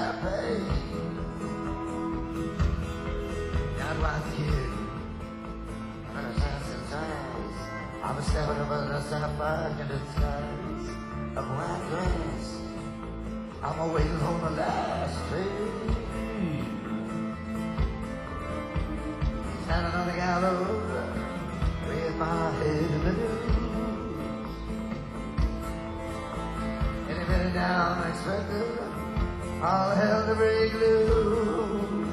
champagne. Got one kid, and a thousand times. I'm stepping over the sidewalk in the skies of white dress. I'm waiting on the last train. Standing on the gallows with my head in the news. Any minute now I'm expected all hell to break loose.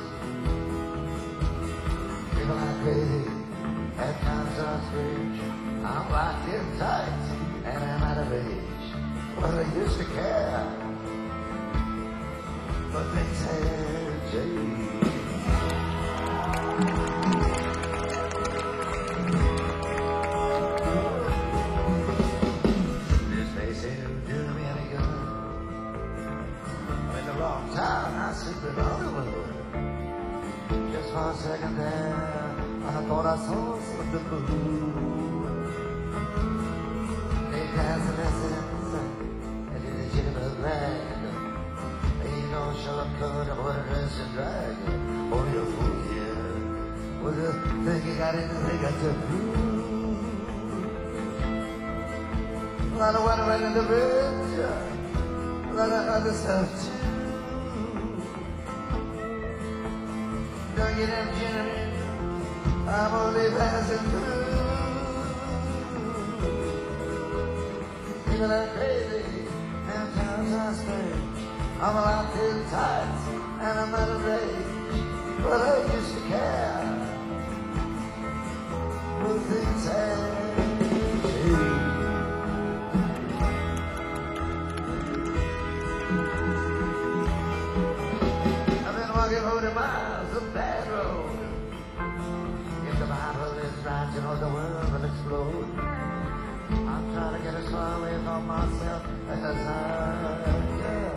People are crazy, at times are strange. I'm locked in tight and I'm out of age. But I used to care, but things have changed. This may seem to do me any good. I'm in the wrong town, I sleep in Hollywood. Just for a second there, I thought I saw something blue. They pass the lessons and do the jitterbug rag. Ain't no Sherlock cut of what a dress and drag. Oh, you're fool, yeah. Well, you think you got anything got to prove? A lot of water right in the bridge, a lot of other stuff too. Don't get them gentlemen, I'm only passing through. People are crazy, and times are strange. I'm locked in tight, and I'm out of rage. But I used to care, but things have changed. I've been walking 40 miles of bad road. If the Bible is right, you know the world will explode. I'm trying to get as far away from myself as I can.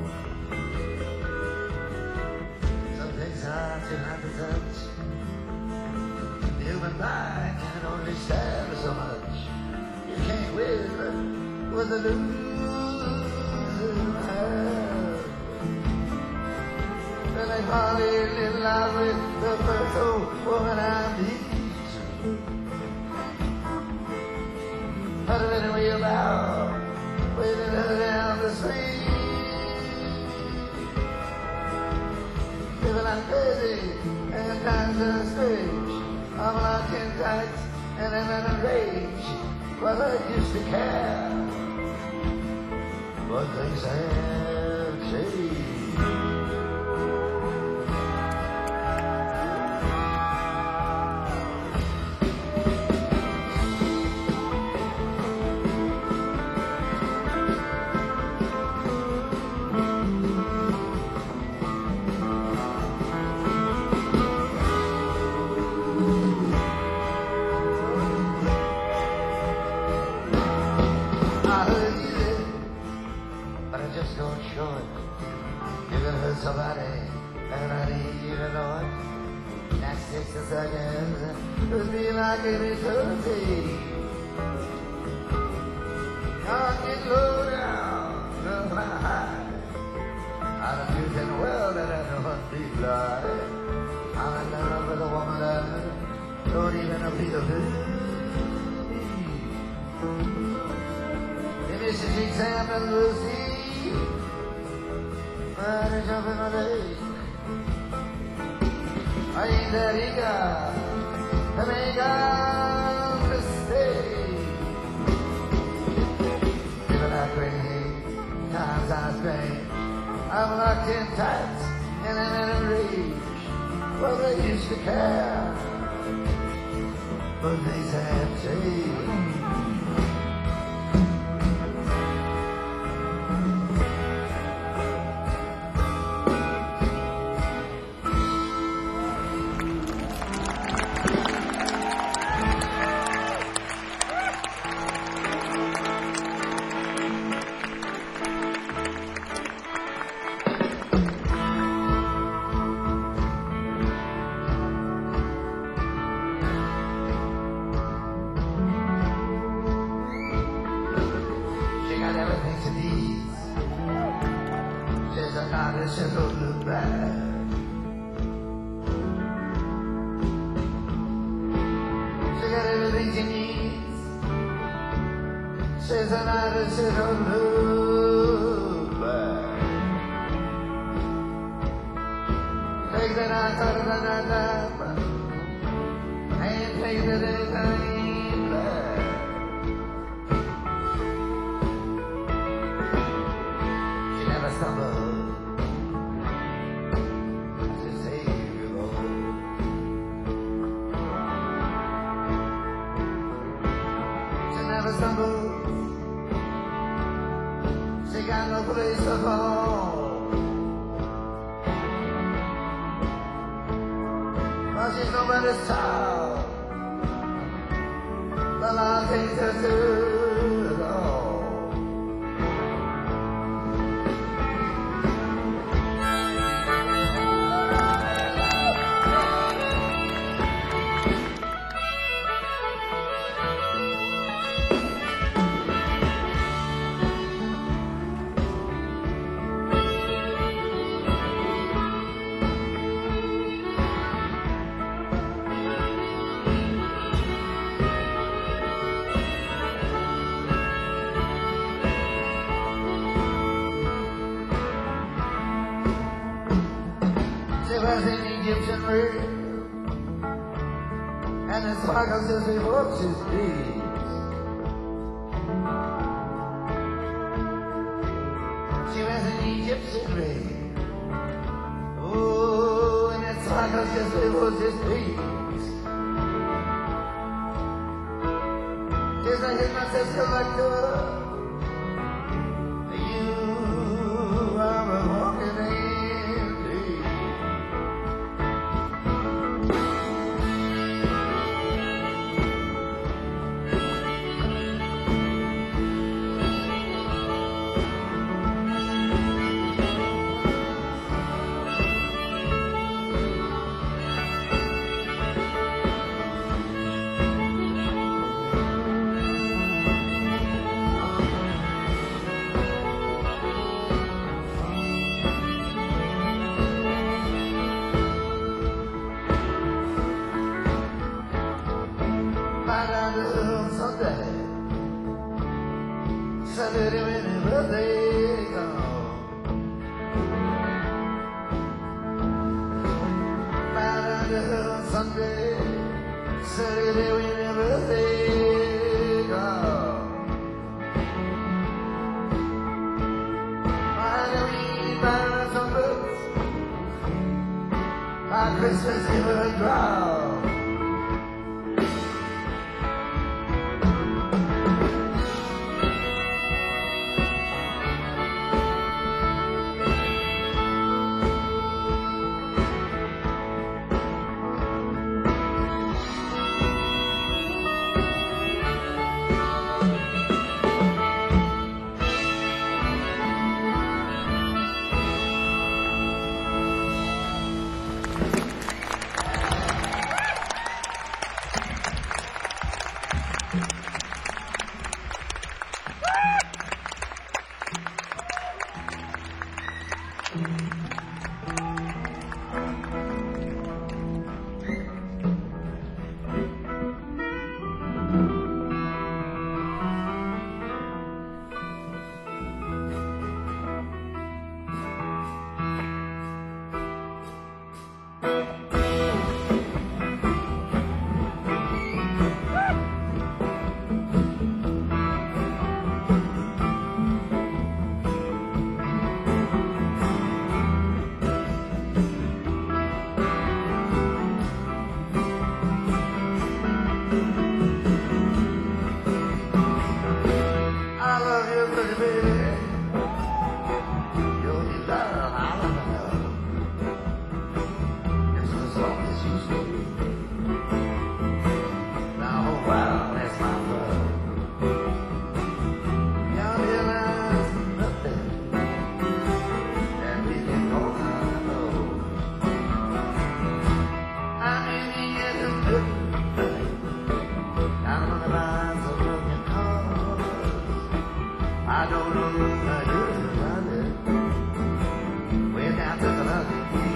Some things are too hard to touch. The human mind can only stand so much. You can't win with the losing hand. And I finally live life with the first old woman I meet. Put her in a wheelbarrow, waving her down the street. Living like crazy, and times are strange. I'm locked in tight, and I'm in a rage. Well, I used to care, but things have changed. Just don't show it. You can hurt somebody, and I need you to know it. Next 60 seconds will be like an eternity. Can't get low down, no fly high. I'm a beauty in the world that I don't want to be blind. I'm in love with a woman that don't even appeal to me. If it's an example, we'll see. I jump in my lake. I ain't that eager to make a mistake. People are crazy, times are strange. I'm locked in tight and I'm in a rage. Well, they used to care, but things have changed. says, don't look back. She got everything she needs. Says an artist says, don't look back. Take the night out of the night and take the daytime back. She never stumbled. She got no place to fall. Well, she's nobody's child. The law takes her to it all. She was in Egyptian red, and the sparkles as we walked his beads. She was in Egyptian red, oh, and the sparkles as we walked his beads. As I hit myself so like door, you are a walking angel. Sunday, Saturday when the birthday come. Sunday, Saturday when the birthday come. Halloween, by some books, our Christmas Eve will draw.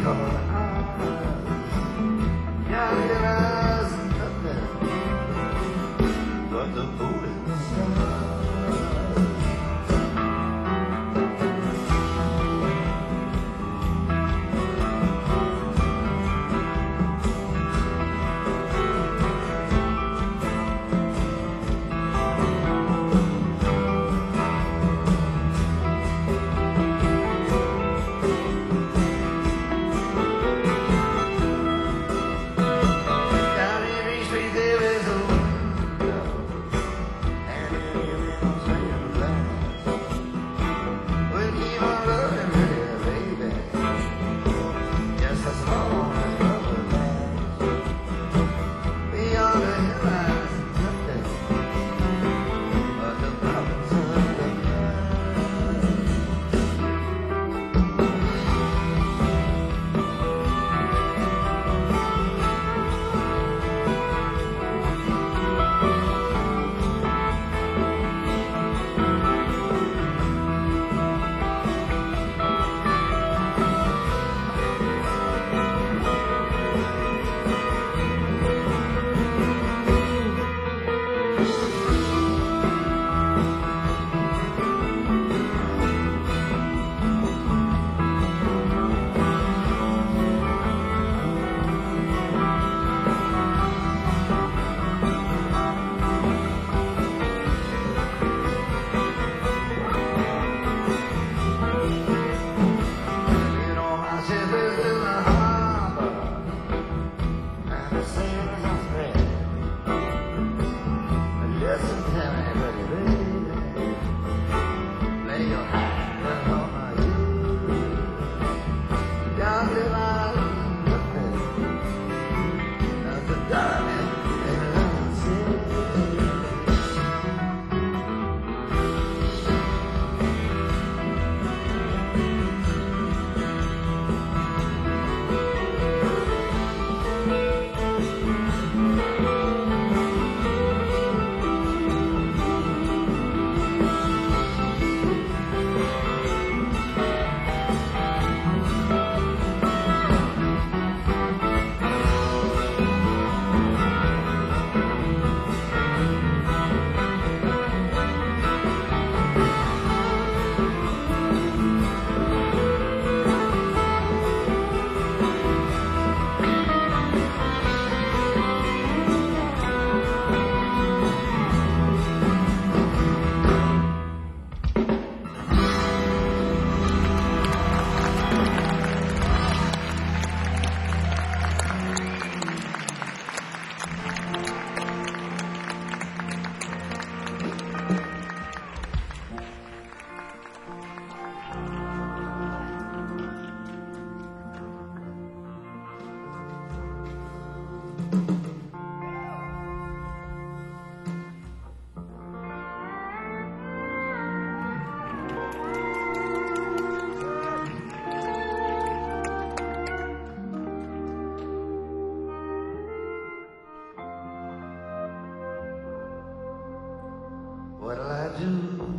What'll I do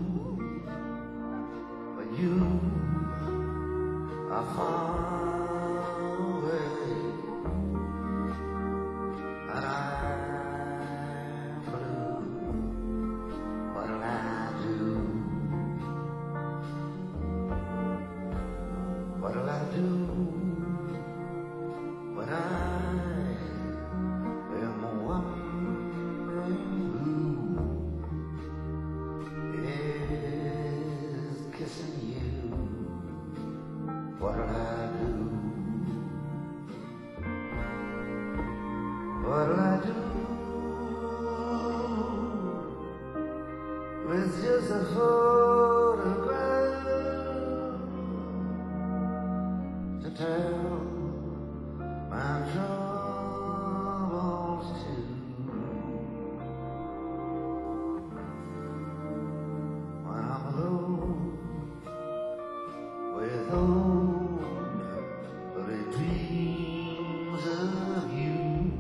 when you are far away and I'm blue? What'll I do? What'll I do when I am wondering who is kissing you? What'll I do? What'll I do with just a photograph to tell my troubles to? When I'm alone with only dreams of you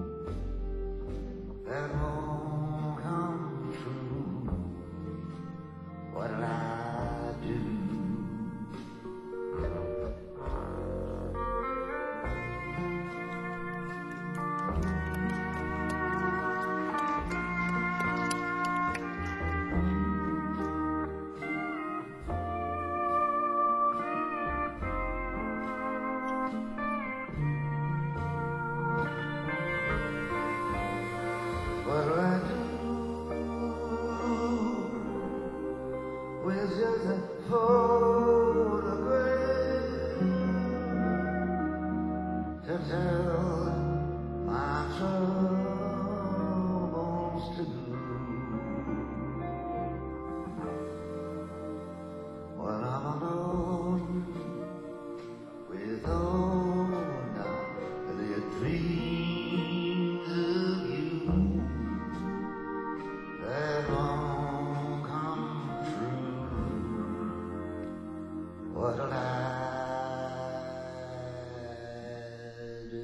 that won't come true, what'll I do? to tell my troubles to you. When I'm alone with all now the dreams of you that won't come true, what'll I do?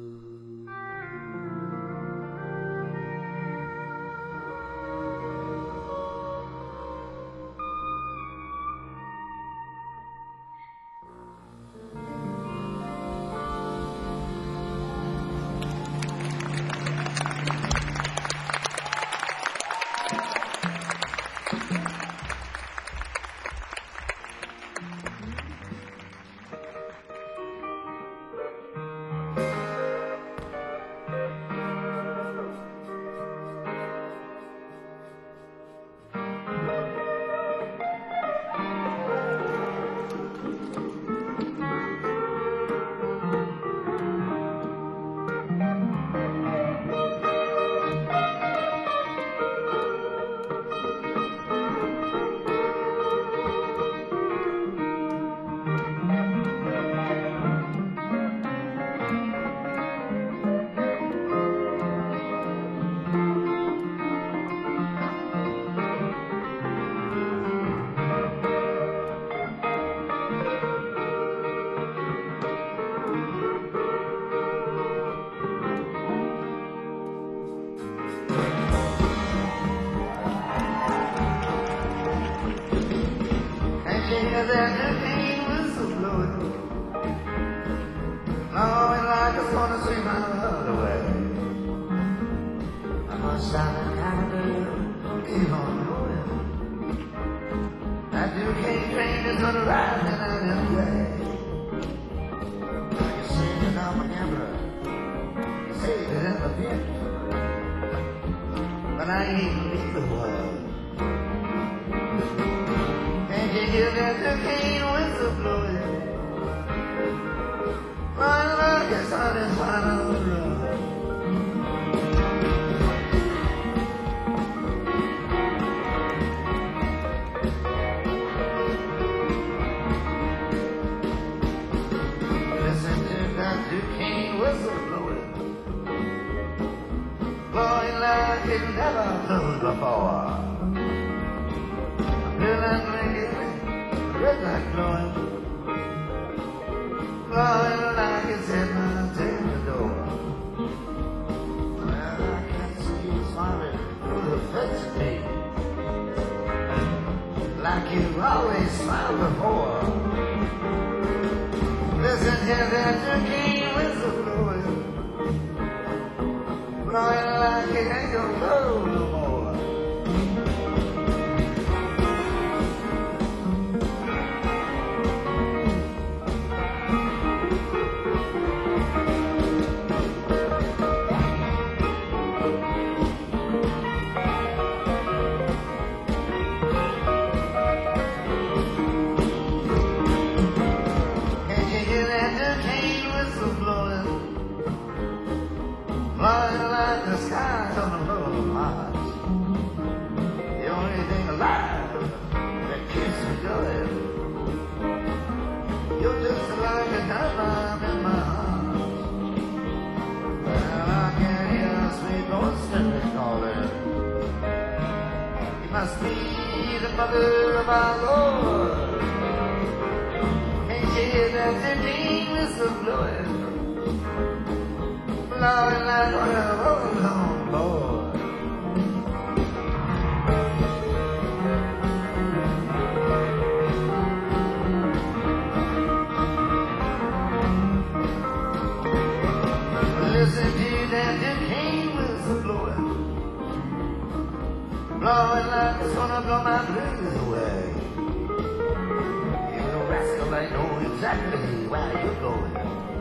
That the pain was so blowing, blowing like it's gonna sweep my heart away. I must stop and Canada, keep on going. That Duquesne train is gonna ride me out in the day. You say it on my camera, you say it in the pit, but I ain't leave the world. Can't you hear that Duquesne whistle blowing? Flying like it's on his final run. Listen to that Duquesne whistle blowing, blowing like it never blew before. Feel like drinking, red light glowing, blowing like it's heading to the door. Well, I can't see you smiling through the fence at me, like you've always smiled before. Listen to that Duquesne whistle blowing, blowing like it ain't gonna blow no more. Flying like the skies on the road of Mars. The only thing alive that keeps me going. You're just like a diamond in my heart. Well, I can hear a sweet voice calling. You must be the mother of our Lord. Can't you hear that the dream whistle blowing? Blowing like on a rolling board. Listen to that Duquesne whistle blowing, blowing like it's gonna blow my blues away. You rascal, I know exactly where you're going.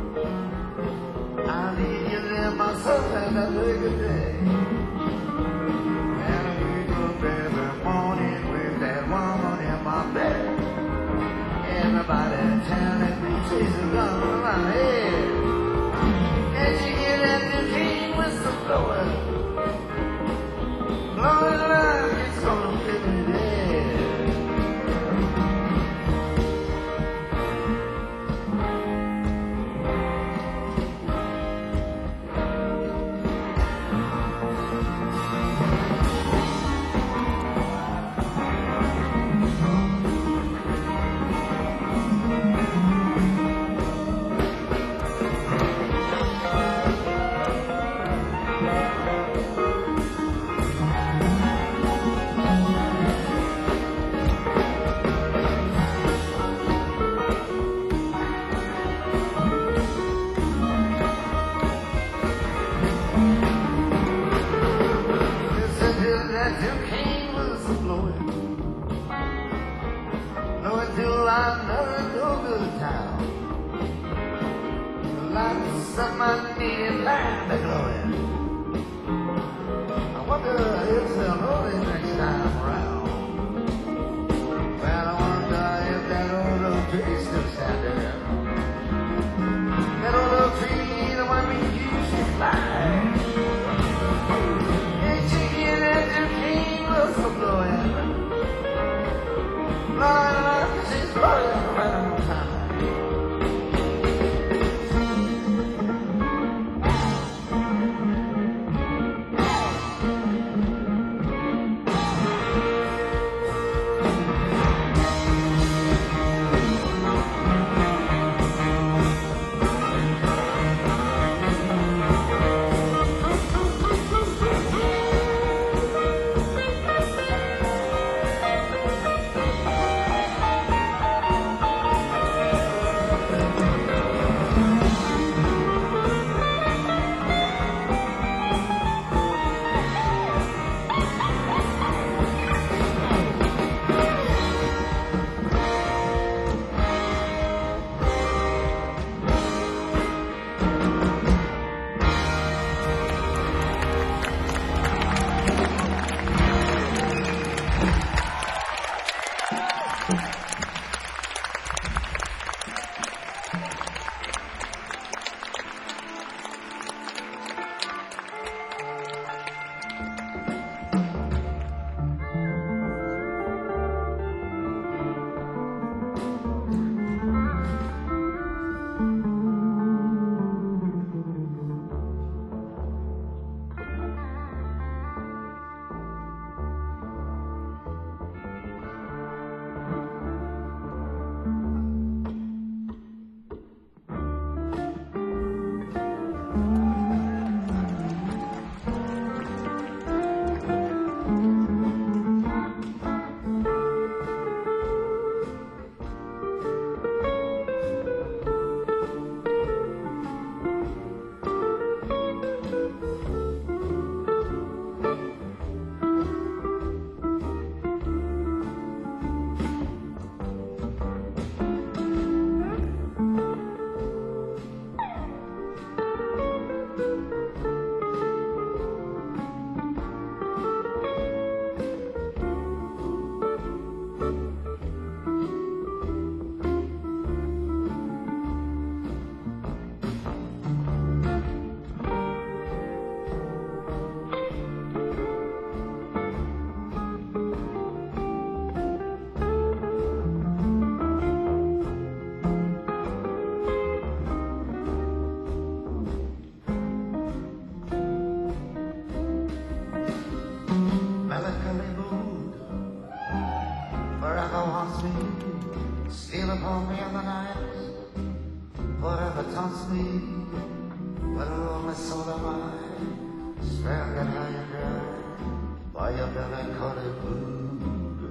I'll leave you there myself and I'll look at day. And I wake up every morning with that woman in my bed. Everybody telling me she's a gun on my head. lots of money and land glowing. I wonder if they'll know it next time around. Well, I wonder if that old oak tree still standing. That old oak tree, the one we used to fly. Ain't you hear that new king whistle blowing? Blowing up, she's blowing around time. Steal upon me in the night, forever taunts me, but a lonely soul am I, stranded high and dry by your melancholy mood.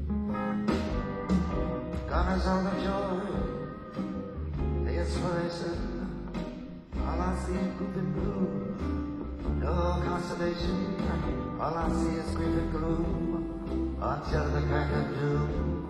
Gone is all the joy, the inspiration, all I see is poop and gloom, no consolation, all I see is grief and gloom, until the crack of doom.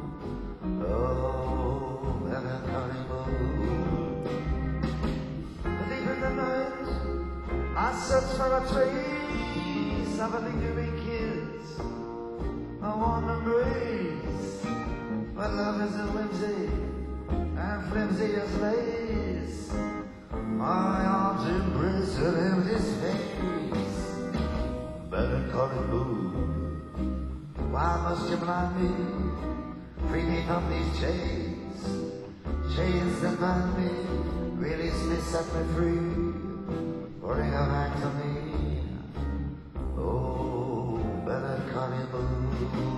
Oh, melancholy mood. Deep in the night, I search for a trace of a lingering kiss, a warm embrace. But love is a whimsy, and flimsy as lace. My arms embrace an empty space. Melancholy mood. Why must you blind me? Free me from these chains, chains that bind me, release me, set me free, bring her back to me. Oh, melancholy mood.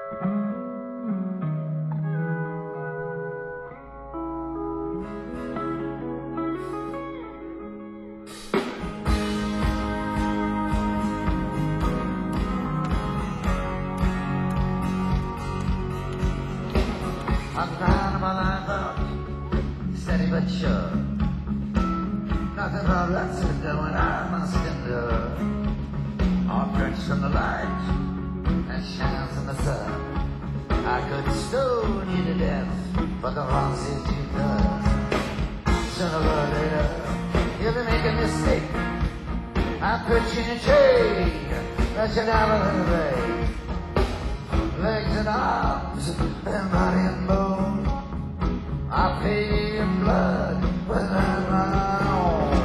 I'm climbing my life out, steady but sure. Nothing but ruts is doing, I must endure. All drenched from the light that shines in the sun. I could stone you to death for the wrongs that you've done. Sooner or later, you'll be making a mistake. I put you in a chain, let you down a little bit. Legs and arms and body and bone. I pay in blood when I run on.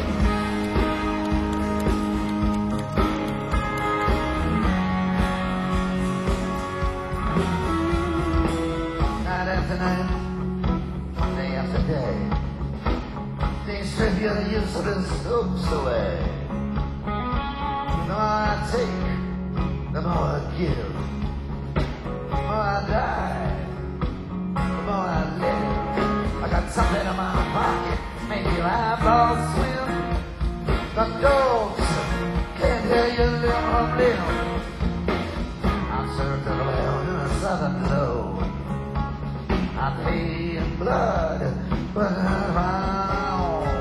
Night after night, day after day, they strip your useless hopes away. The more I take, the more I give. The more I die, the more I live. I got something in my pocket, make your eyeballs swim. The dogs can't tell you limb from limb. I'm served to the well in a southern low. I pay in blood, but I'm on.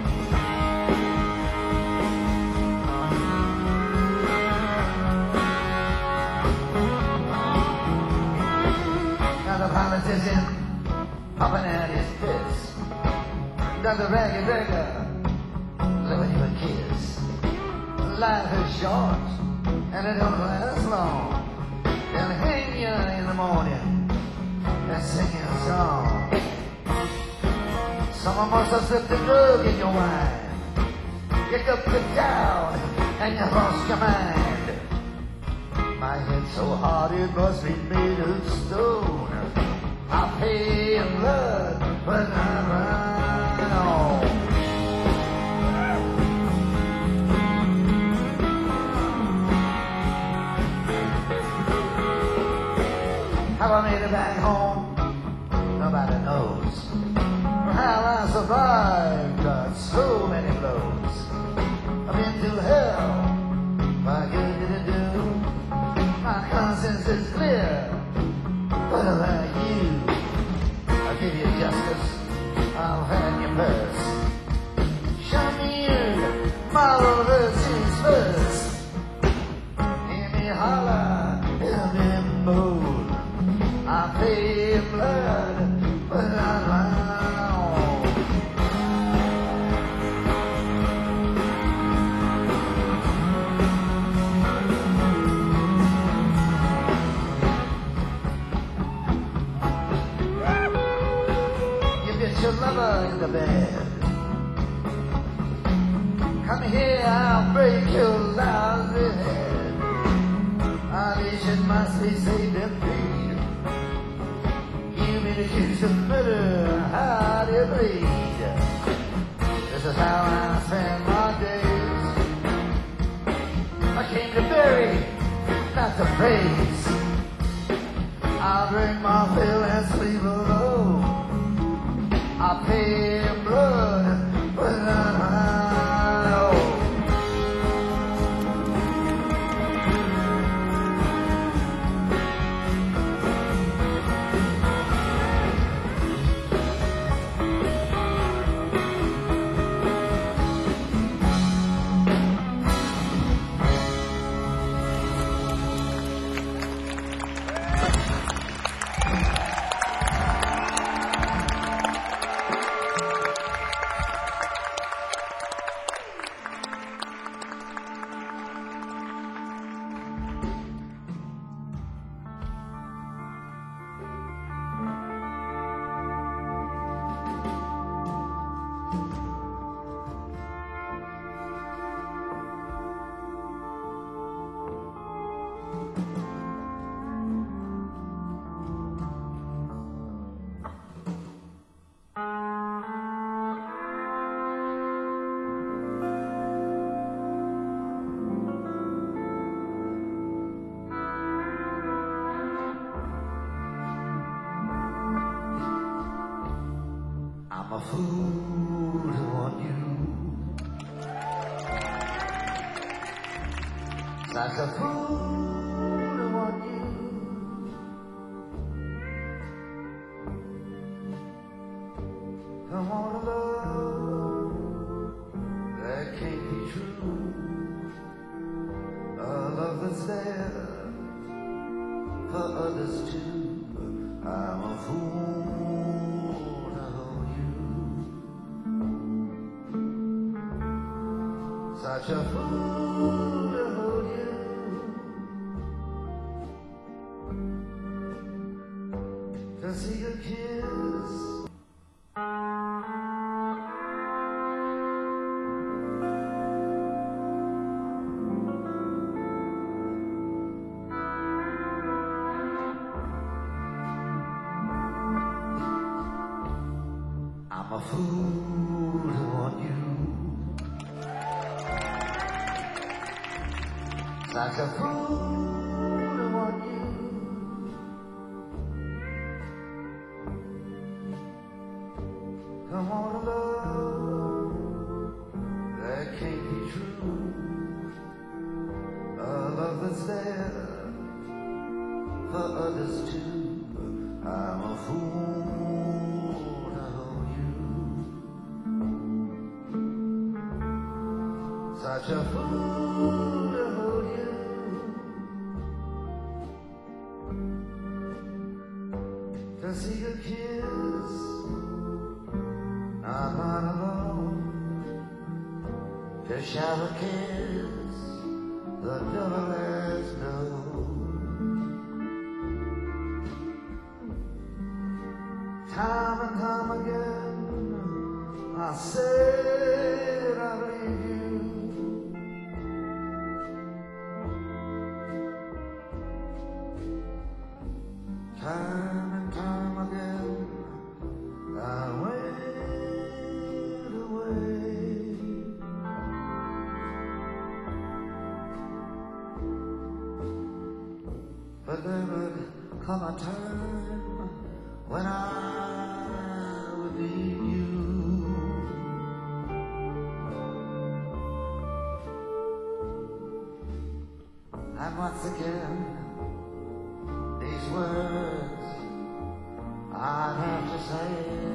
The politician popping out his fist. Does the ragged beggar living you a kiss? Life is short and it don't last long. They'll hang you in the morning and sing you a song. Someone must have slipped a drug in your wine. You got put down and you lost your mind. My head's so hard it must be made of stone. I pay in blood when I run on. How I made it back home, nobody knows. How I survived so many blows. I've been to hell, what good did it do? My conscience is clear. What about you? I'll give you justice, I'll hand you purse. Show me your moral virtues first. Hear me holler, hear me moan. I pay in blood, but I'm alone. Your lover in the bed. Come here, I'll break your lousy head. Our nation must be saved and freed. You've been accused of murder, how do you bleed? This is how I spend my days. I came to bury, not to praise. I'll drink my fill and sleep alone. I pay in blood, but I'm out. fool to want you. Such a fool to want you. I want a love that can't be true. A love that's there for others too. I'm a fool to hold you. Such a fool to hold you. To see your kiss. I'm a fool to want you. Such a fool to want you. I want a love that can't be true. A love that's there for others too. I'm a fool to hold you. Such a fool to hold you. To see your kiss. I'm not alone. To shall a kiss. The devil has known. Time and time again, I said I'd leave you. Time and time again, I went away. But there would come a time when I would need you. And once again, these words I'd have to say.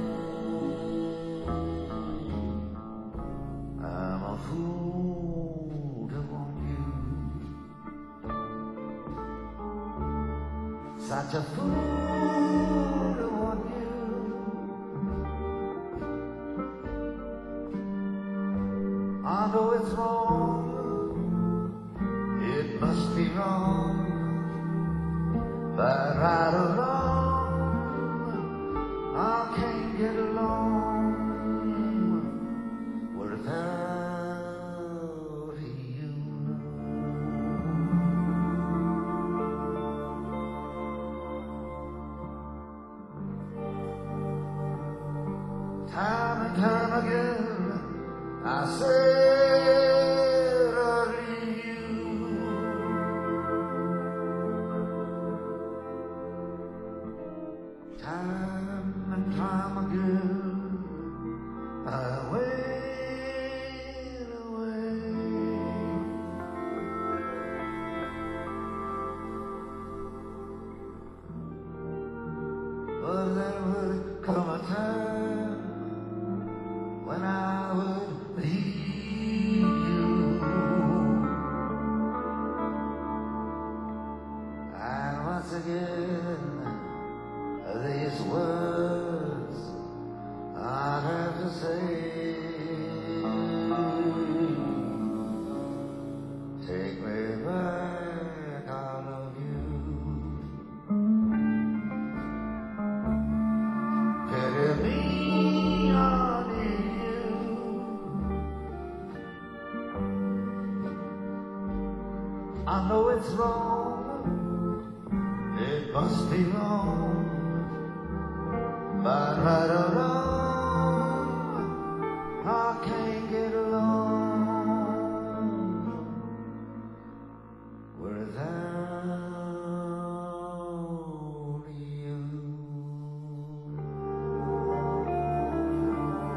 I'm a fool to want you. Such a fool to want you. I know it's wrong. It must be wrong. But right or wrong, I can't get along without you. Time and time again, I said I'd leave you. Time and time again, I went away. But there would come a time when I would leave you. And once again, these words I'd have to say. Take me back, I love you. Pity me, I need you. I know it's wrong, it must be wrong. But right or wrong, I can't get along without you.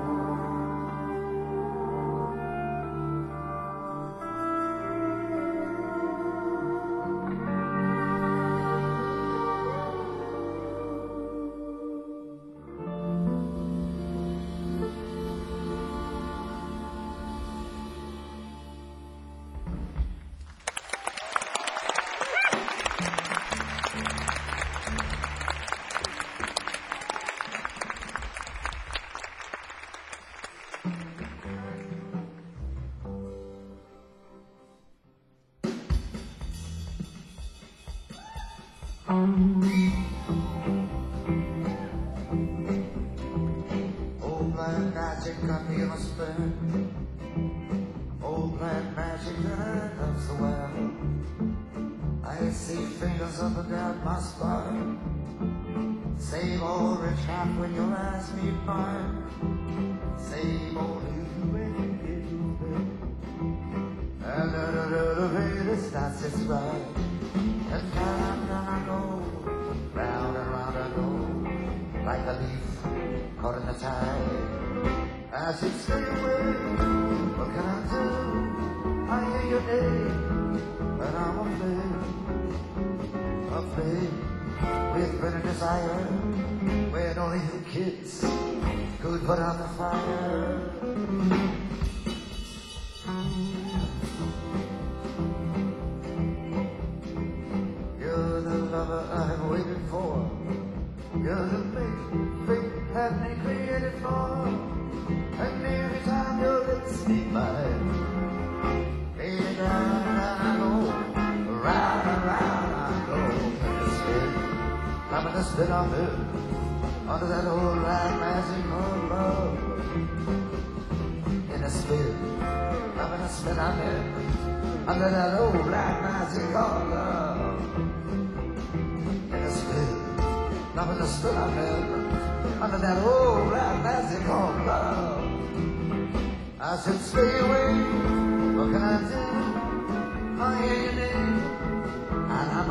Old blind magic got me in a spin. Old blind magic that loves the well. I see fingers up and down my spine. Same old rich cap when your eyes meet mine. Same old you when you get your bed. And the elevator starts its ride. And down I go, round and round I go, like a leaf caught in the tide. I should stay away, what can I do? I hear your name, but I'm afraid with burning desire, when only you kids could put out the fire. You're the lover I've waited for. You're the mate fate had me created for. And every time your lips meet mine, baby, down I go, round and round I go. I'm gonna spin on it, under that old rag magic of love. In a spin, I'm gonna spin on it, under that old rag magic of love. In a spin, I'm gonna spin on it, under that old rag magic of love. I should stay away, what can I do? I hear your name, and I'm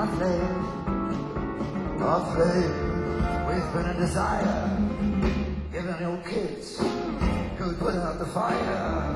afraid with burning desire, giving your kids could put out the fire.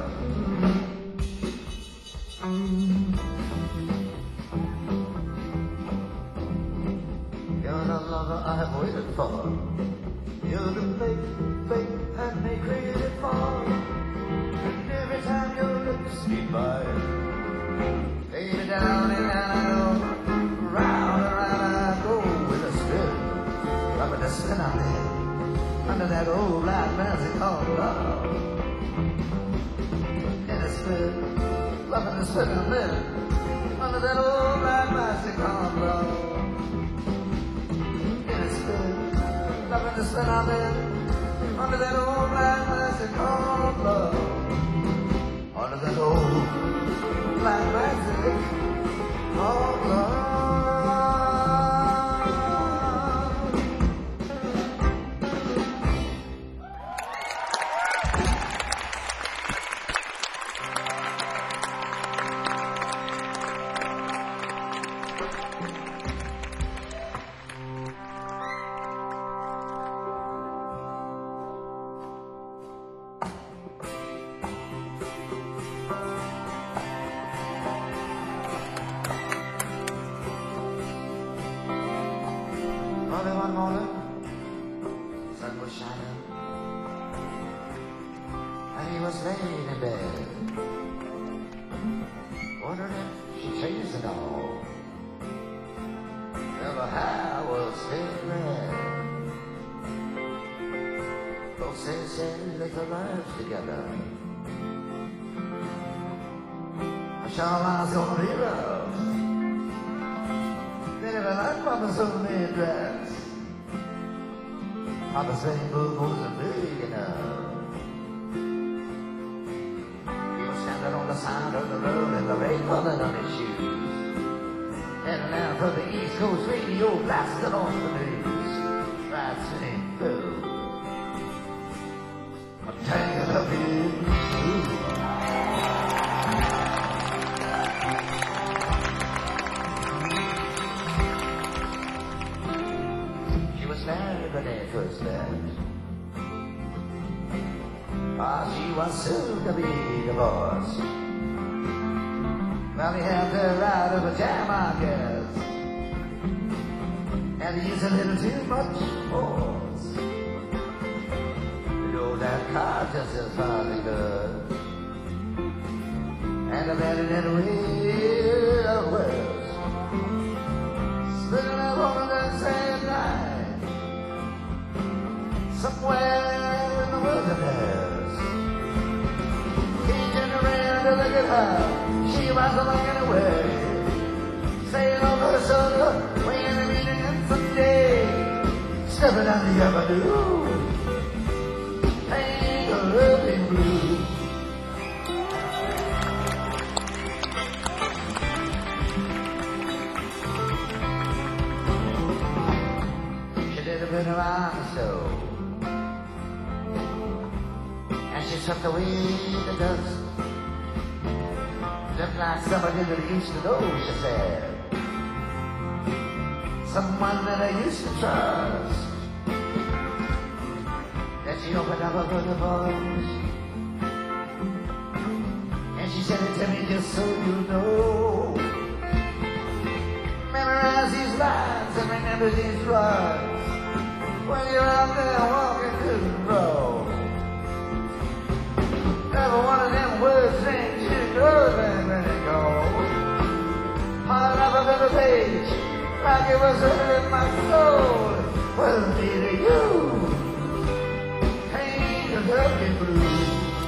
You're the lover I've waited for. You're the fate had me created for. And every time your lips meet mine, baby, down and down, round and round I go with a spin. I'm gonna spin out there, under that old black magic called love. In a spin, loving to spin a minute, under that old black magic called love. In a spin, loving to spin out there, under that old black magic called love. Under that old black magic called love. Early one morning, sun was shining, and he was laying in bed, wondering if she changed it all. Well, her hair was still red. Folks said they could live together. I sure was gonna be loved. They never liked Papa's homemade dress. Papa's rainbow wasn't big enough. He was standing on the side of the road and the rain falling on his shoes. And now from the East Coast radio blasted off the news. Right singing, oh, I'm tangled up in you. Married when they first met. She was soon to be divorced. Well, he had the ride of a jam, I guess, and he used a little too much force. Drove that car just as far as he could, and I met it in a real west. Spending that woman that same night somewhere in the wilderness. He turned around to look at her. She was looking away, saying over her shoulder, when the meeting jumping on the avenue. Ain't a loving blue. She did a bit around so, and she swept away the dust. Just like somebody that I used to know, she said. Someone that I used to trust. Then she opened up her little voice, and she said it to me just so you know. Memorize these lines and remember these words when you're out there walking through the road. Never one of them words rings you good and when it goes. Hard up a little page like it was in my soul. Well, me to you, ain't a looking blue.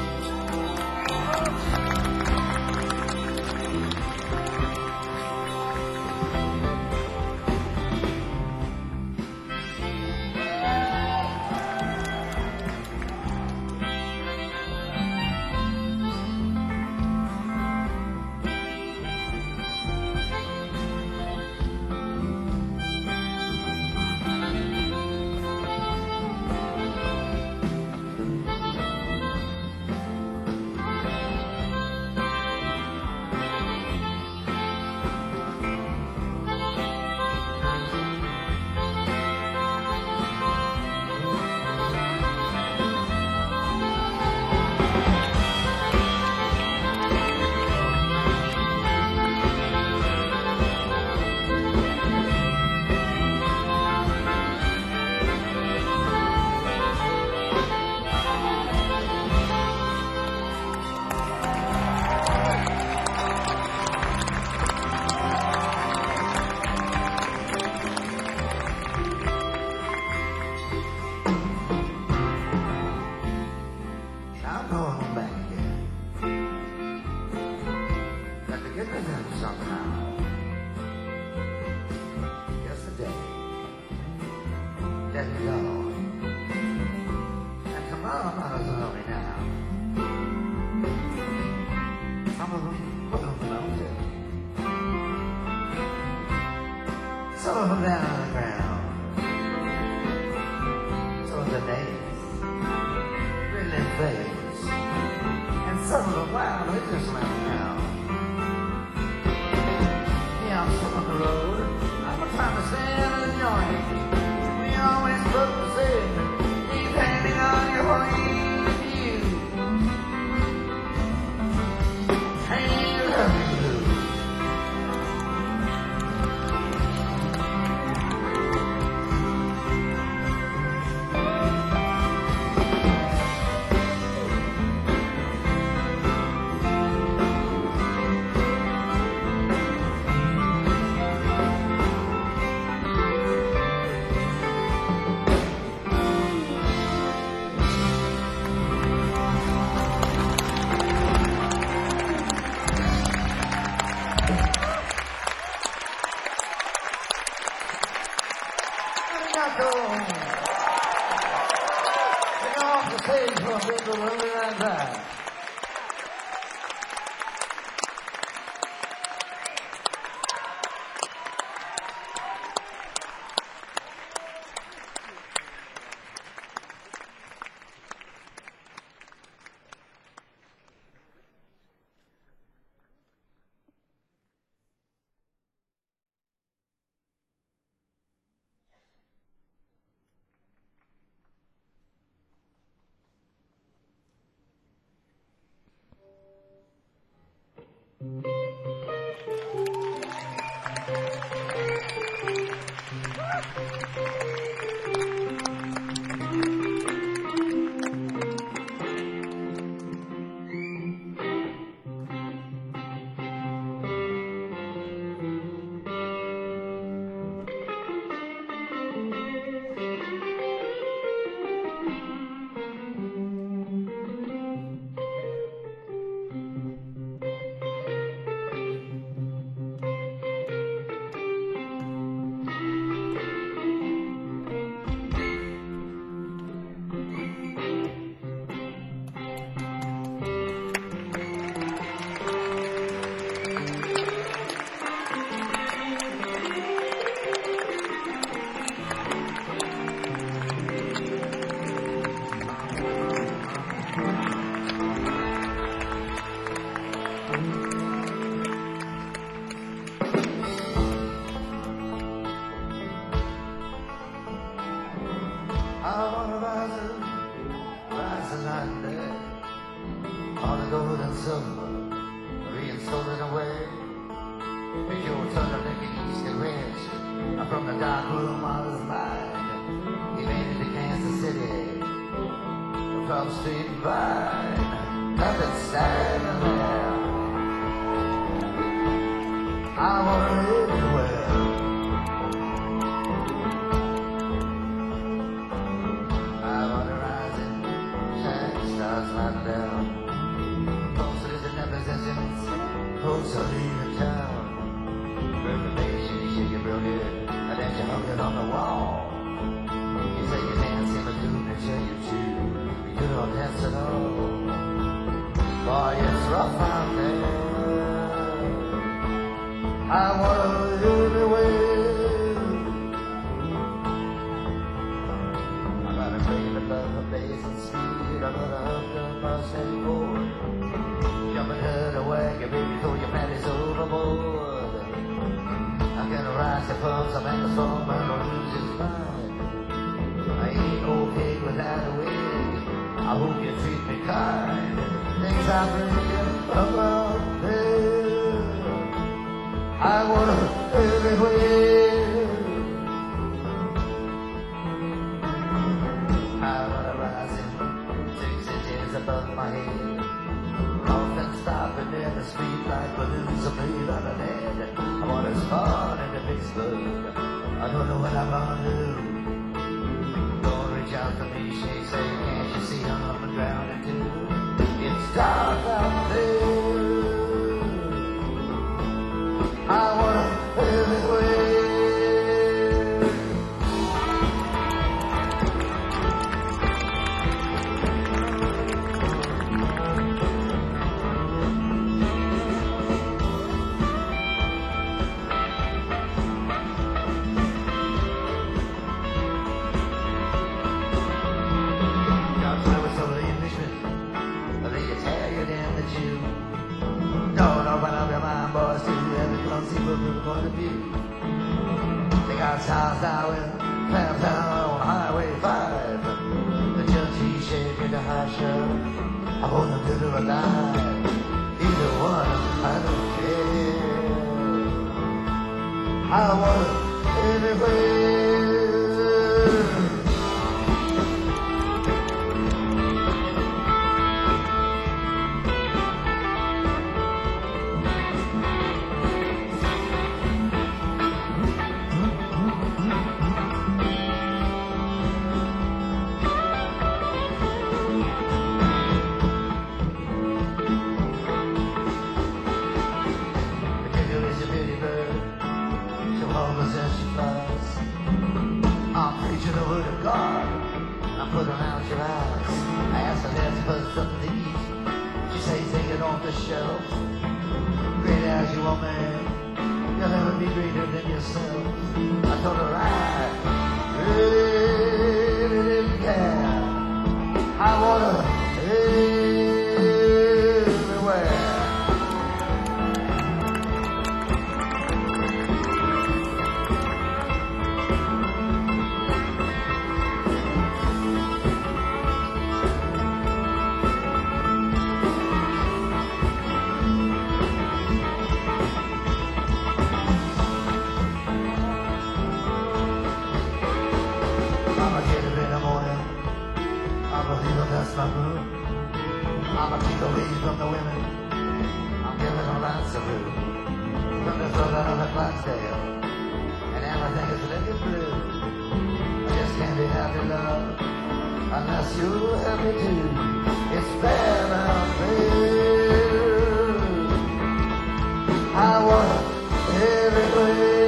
Some of them down on the ground. Some of the names, written in face. And some of them, wow, they just went around. Yeah, I'm still on the road. I'm trying to stand and join. We always put the same, depending on your point of view. Ain't loving blue. of being stolen away. If you're turning looking east and west, from the dark room of his mind, he made it to Kansas City, from Street and Vine, nothing standing there. I want to live anywhere. I want to rise and shine stars light down. Posters and depositions, folks are leaving town. Revelation, you shake your broken, and then you hung it on the wall. You say you dance in the tune and show you too. You don't dance at all. Boy, it's rough out there. I wanna live anywhere. I gotta bring the love of blazing speed. I gotta hug the Mustang Ford. Jumping her the wagon, baby, throw your panties overboard. I'm gonna rise the pumps, I make a storm, but I don't lose his mind. I ain't no pig without a wig. I hope you treat me kind. Things I bring about there. I wanna live everywhere. I wanna rise in 6 inches above my head. Often stopping in the street like balloons are made out of lead. I wanna spawn into Pittsburgh. I don't know what I'm gonna do. Don't reach out to me, she say, can't you see I'm drowning too? It's dark out there. I wanna live anywhere. They got sounds down in Clamtown on Highway 5. The judge, he's shaking the high shirt. I want them good or alive. Either one, I don't care. I want everywhere. The shelf. Great as you are, man. You'll never be greater than yourself. I told her I really didn't care. I wanna everywhere. That's my mood. I'ma keep away from the women. I'm giving them lots of room. From the front of the Clydesdale, and everything is looking blue. I just can't be happy, love, unless you help me too. It's bad out there. I want everywhere.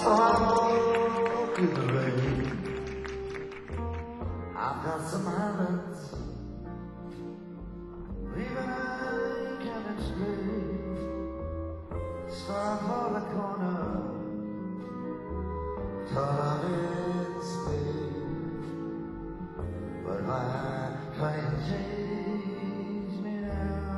So I'm walking the rain. I've got some habits, even I can't explain. Start for the corner, thought of it Spain. But why try and change me now?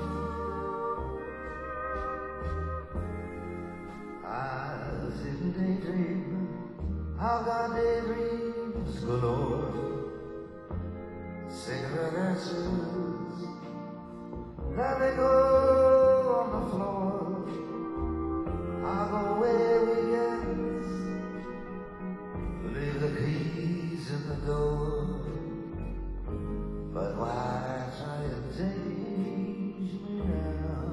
I sit and daydream, I've got daydreams galore. Cigarette ashes, there they go on the floor. I'll go away weekends, leave the keys in the door. But why try and change me now?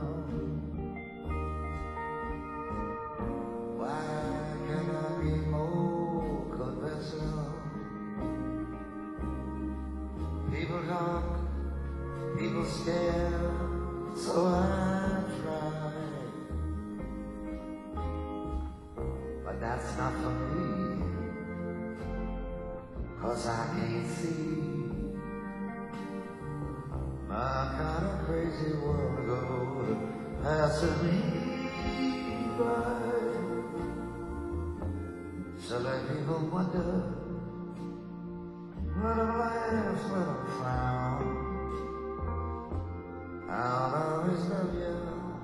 Why can't I be more conventional? People talk, people stare, so I try. But that's not for me, 'cause I can't see my kind of crazy world go passing me by. So let people wonder, let them laugh, let them frown. I'll always love you,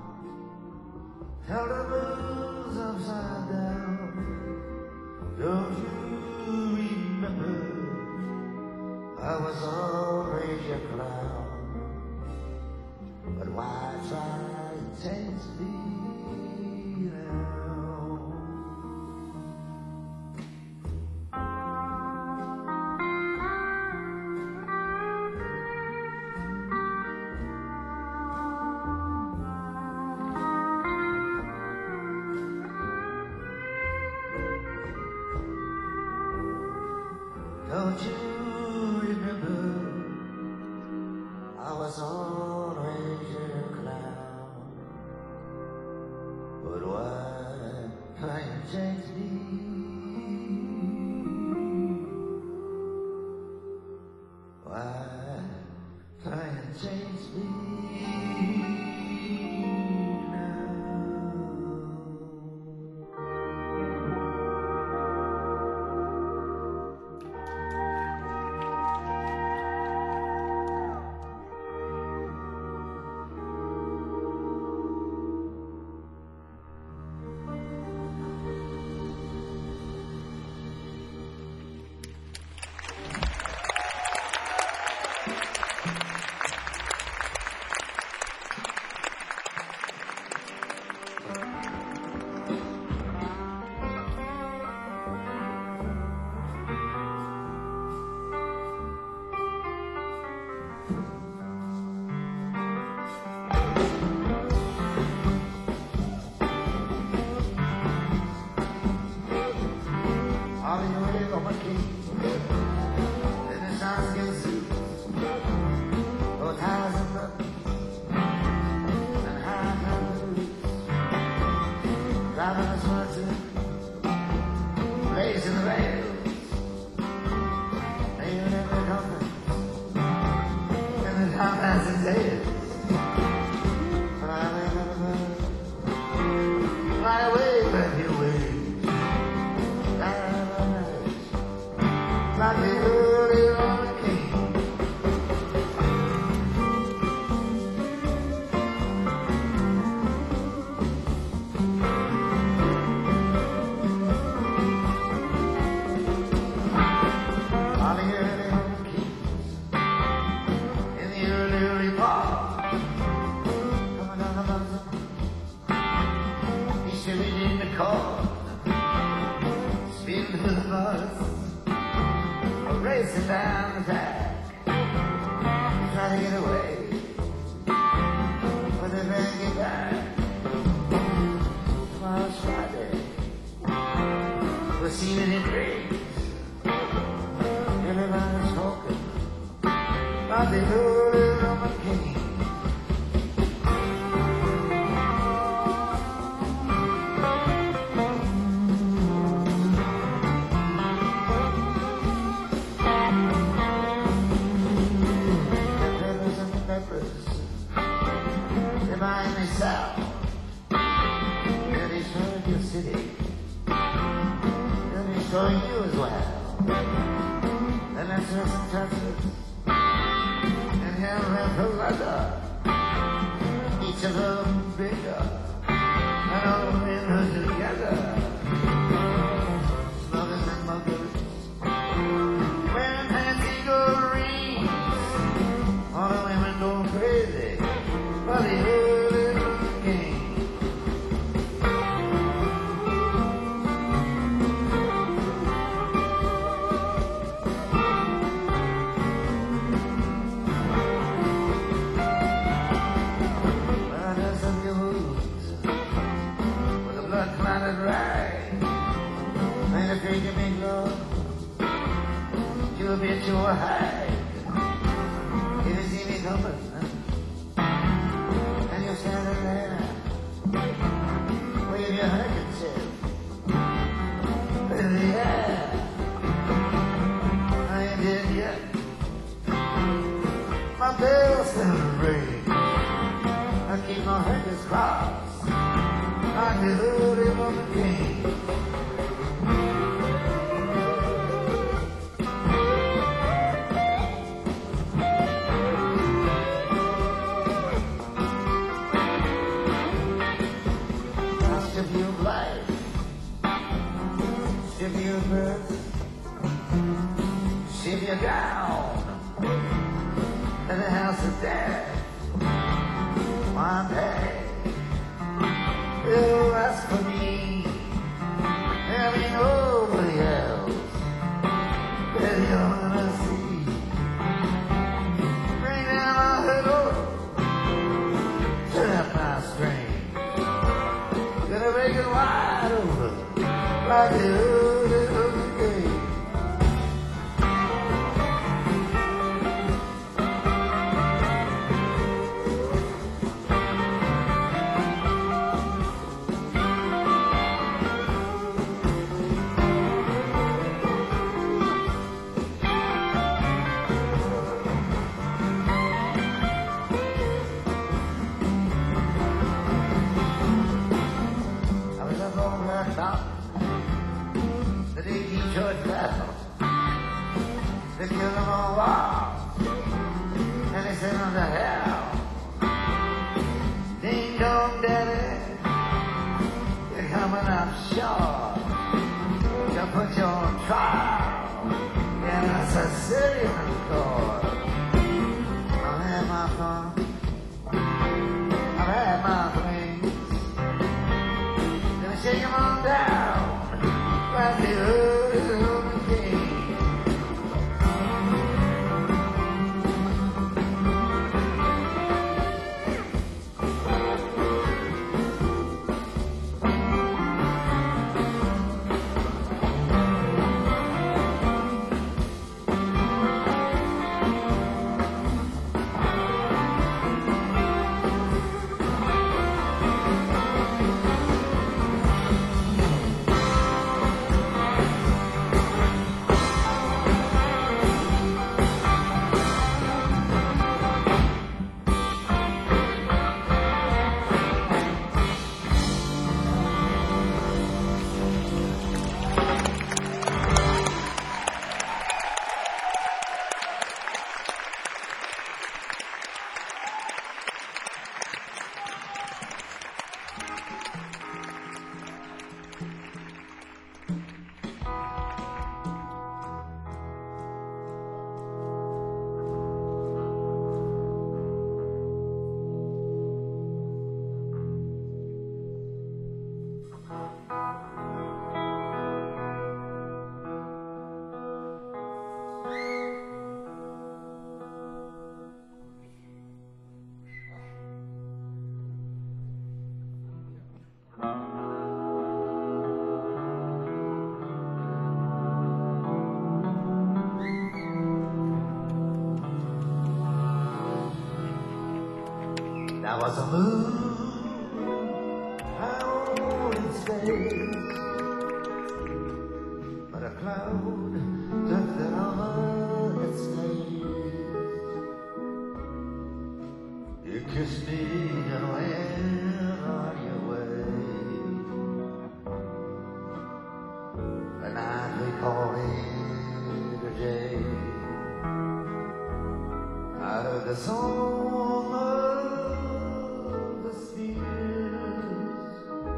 tell the blues upside down. Don't you remember, I was always your clown. But why try to change me now? Don't you remember, I was always your clown. But why try and change me? Why try and change me now? All you ever want to in this house gets suit, both highs and buttons, and highs and blues. Driving us watching, blazing the rails, ain't ever coming, and the time has its days. Fly away, fly away, baby, away. Like the early hurricane, all the early hurricanes in the early fall, coming down the mountain, he's still in the car, speeding through the bus, racing down the track, trying to get away, but they can't get back. Well, it's Friday, we're seeing it in dreams, everybody's talking about the early Roman king. for you as well. And let's have some touches and have a leather. Each of them bigger and all in her together. Mothers and mothers wearing fancy gold rings. All the women going crazy for the early game. Take a big load, you'll be to a hide. If you see me coming, and you're standing there, wave your handkerchief in the air. I ain't dead yet, my bell's still ringing. I keep my fingers crossed, like the holy woman king. Ship you birth, ship you down to the house of death. One day, you'll ask for me. There'll be nobody else that you're gonna see. Bring down my hood, turn up my string. Gonna make it wide open like the early game. I was up on that mountain the day Detroit fell. They killed them all off, and they sent them to hell. Ding dong daddy, you're coming up short. You put you on trial in a Sicilian court. I've had my fun, I've had my flings. Gonna shake them on down like the early Roman king. There was a moon out on its face, but a cloud drifted over its face. You kissed me and went on your way. The night the song of the spheres,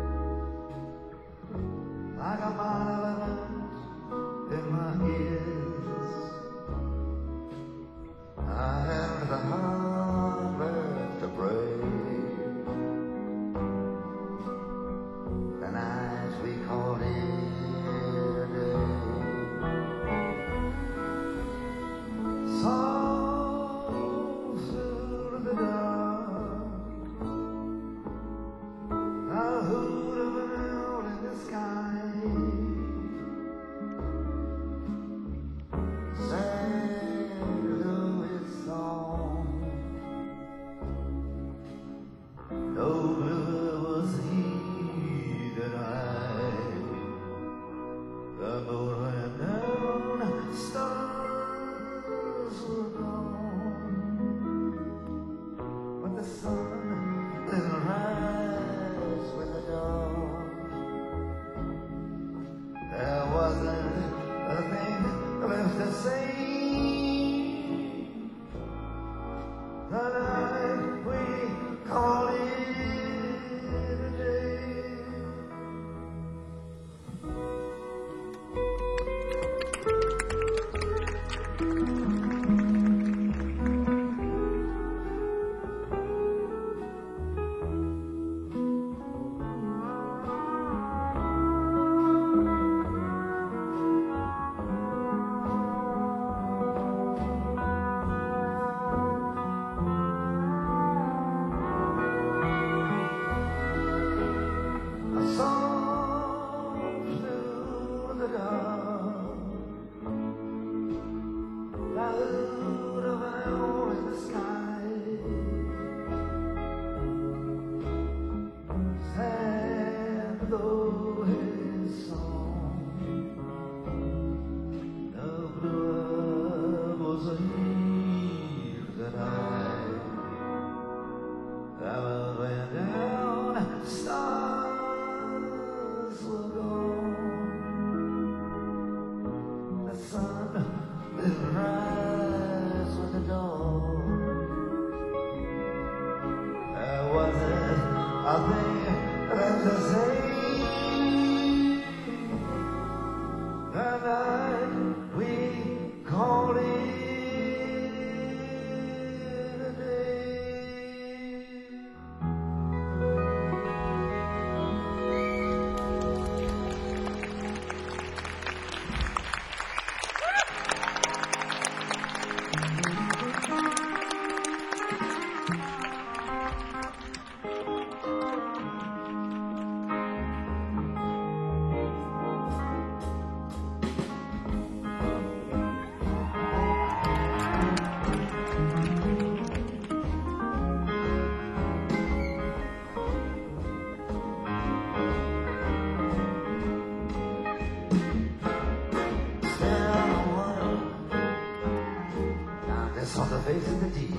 like a monument in my ears. I have the heart left to break. The nights we called it a day. Songs through the dark, a hoot of an owl in the sky. Sang through his song, no bluer was he than I. The moon went down, stars were gone, but the sun will rise with the dawn. There wasn't a thing left to say. The night we called it a day. A song through the dark, the hoot of an owl in the sky. Sad though his song, no bluer was he than I. The moon went down, stars were gone. The sun will rise with the dawn. There wasn't a thing left to say. The night we called it a day. On the face of the deep,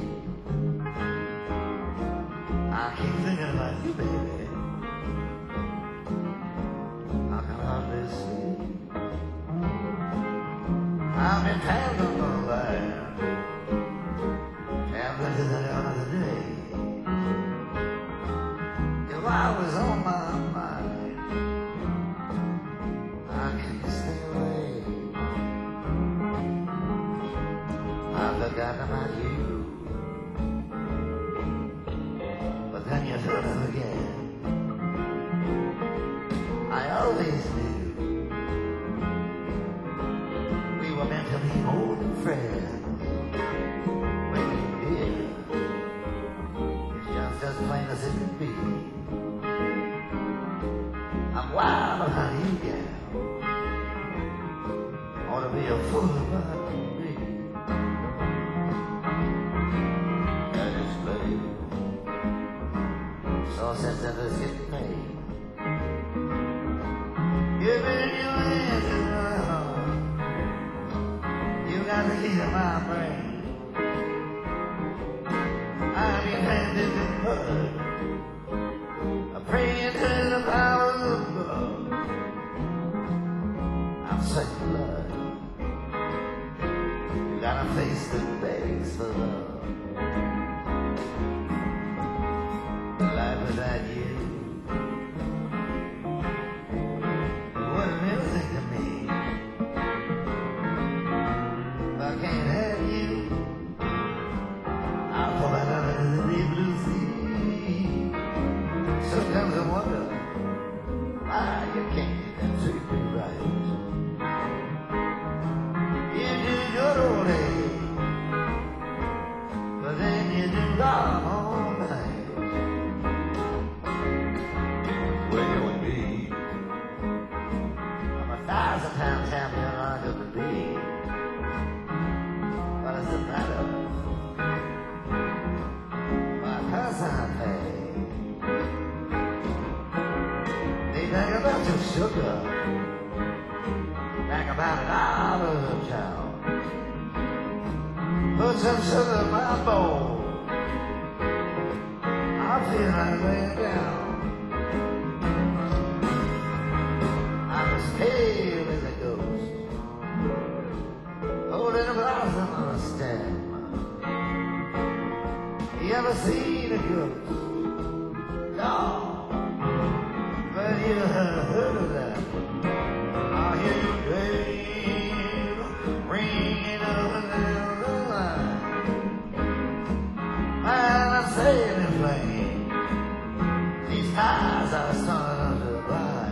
I keep thinking about you, baby. I can hardly sleep. I'm entangled on the line, traveling to the end of the day. If I was on my mind, I can't stay away. I forgot about you, but then you heard him again. I always knew we were meant to be more than friends. When you did, it's just as plain as it could be. I'm wild about you, gal. Ought to be a fool about me. So since others get paid, give me your answer now. You got the key to my brain. I'm dependent in mud. I'm praying to the power of love. I'm such blood. You got a face that begs for love. 1,000 times happier than I could be. What does it matter? My price I pay. They think about your sugar, think about $1 a town. Put some sugar in my bowl. I feel like laying down. I'm as pale as a ghost, holding a blossom on a stem. You ever seen a ghost? No, but you heard of that. I hear your grave ringing up and down the line. While I'm sailing flame, these ties are starting to blind.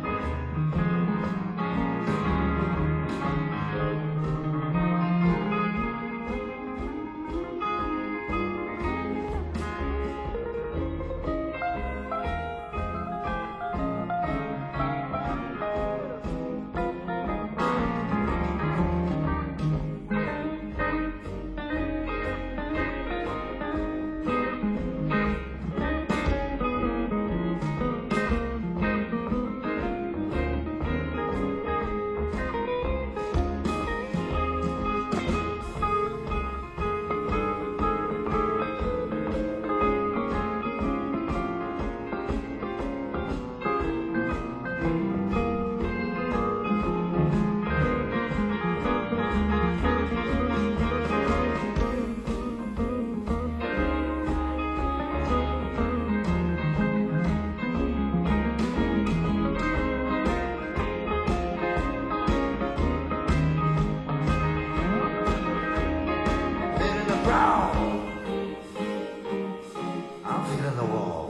I'm feeling the wall.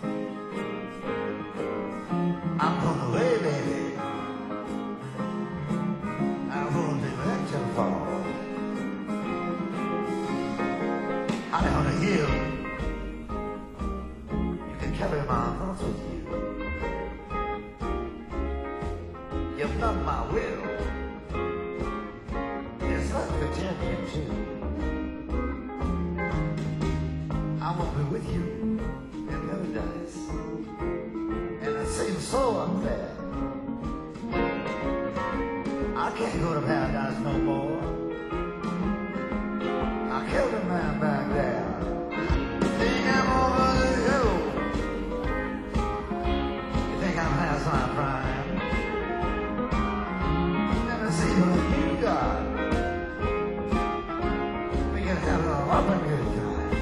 I'm going away, baby. I won't be back till fall. High on a hill, you can carry my thoughts with you. You've done my will. It's like pretending too. I won't be with you in paradise, and it seems so unfair. I can't go to paradise no more. I killed a man back there. Think I'm over the hill. You think I'm past my prime? Let me see what you got. We can have a whopping good time.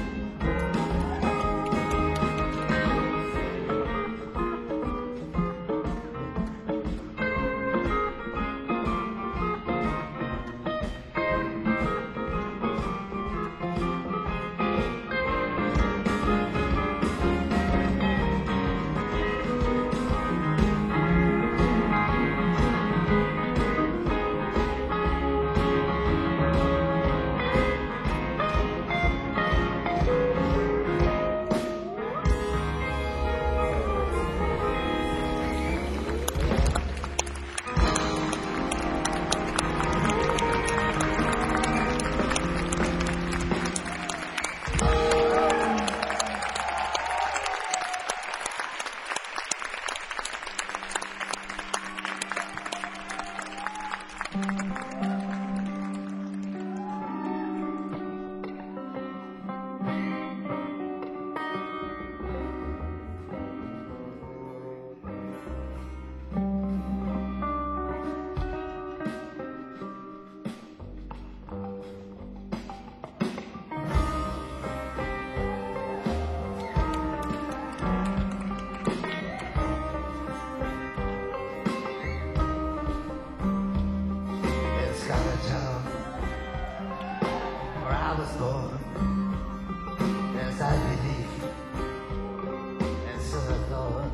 Yes, I believe, and so I thought.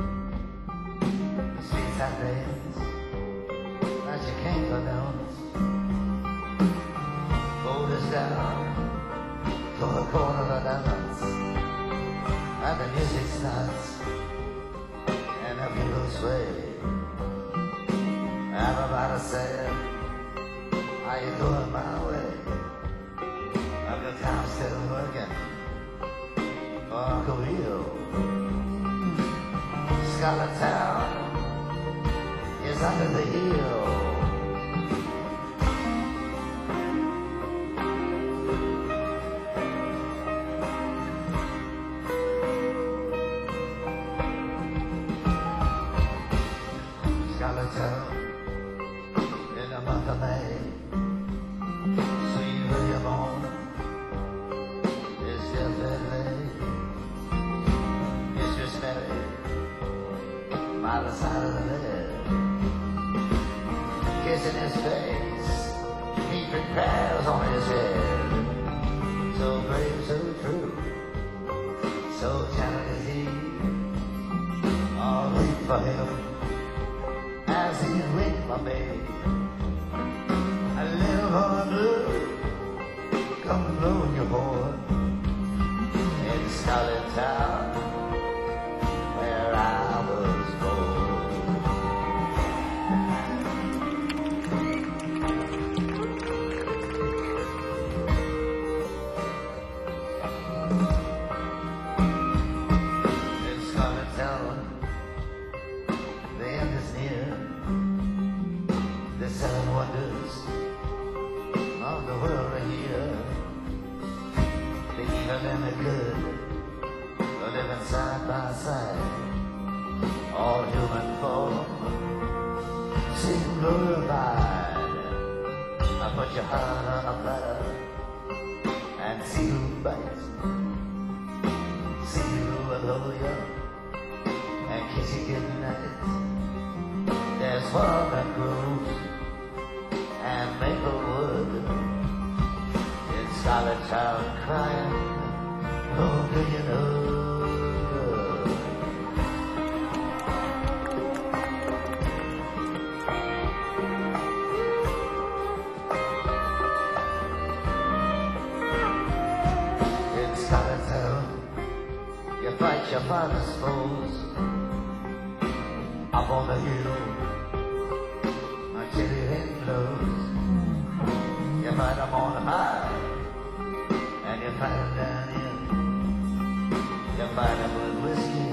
The streets have names that you can't pronounce. Gold is down to the corner of the dance, and the music starts, and the people sway. I lot of sad. How you doing my way? Uncle Tom's still working for Uncle Will. Scarlet Town is under the hill. Scarlet Town in the month of May. Sweet William on is still deadly. Mistress Mary by the side of the bed, kissing his face, heaping prayers on his head. So brave, so true, so gentle is he. I'll wait for him as he wait for me. A little more blue, come blow your horn in Scarlet Town, where I was born. In Scarlet Town, the end is near. The 7 wonders of the world are here. The evil and the good are living side by side. All human form seem glorified. I put your heart on a platter and see who bites. See who will hold you and kiss you goodnight. There's walnut groves and maple wood in Scarlet Town crying, oh, do you know? In Scarlet Town, you fight your father's foes up on the hill until your wind blows. You fight them on the high and you fight them down in. You fight them with whiskey,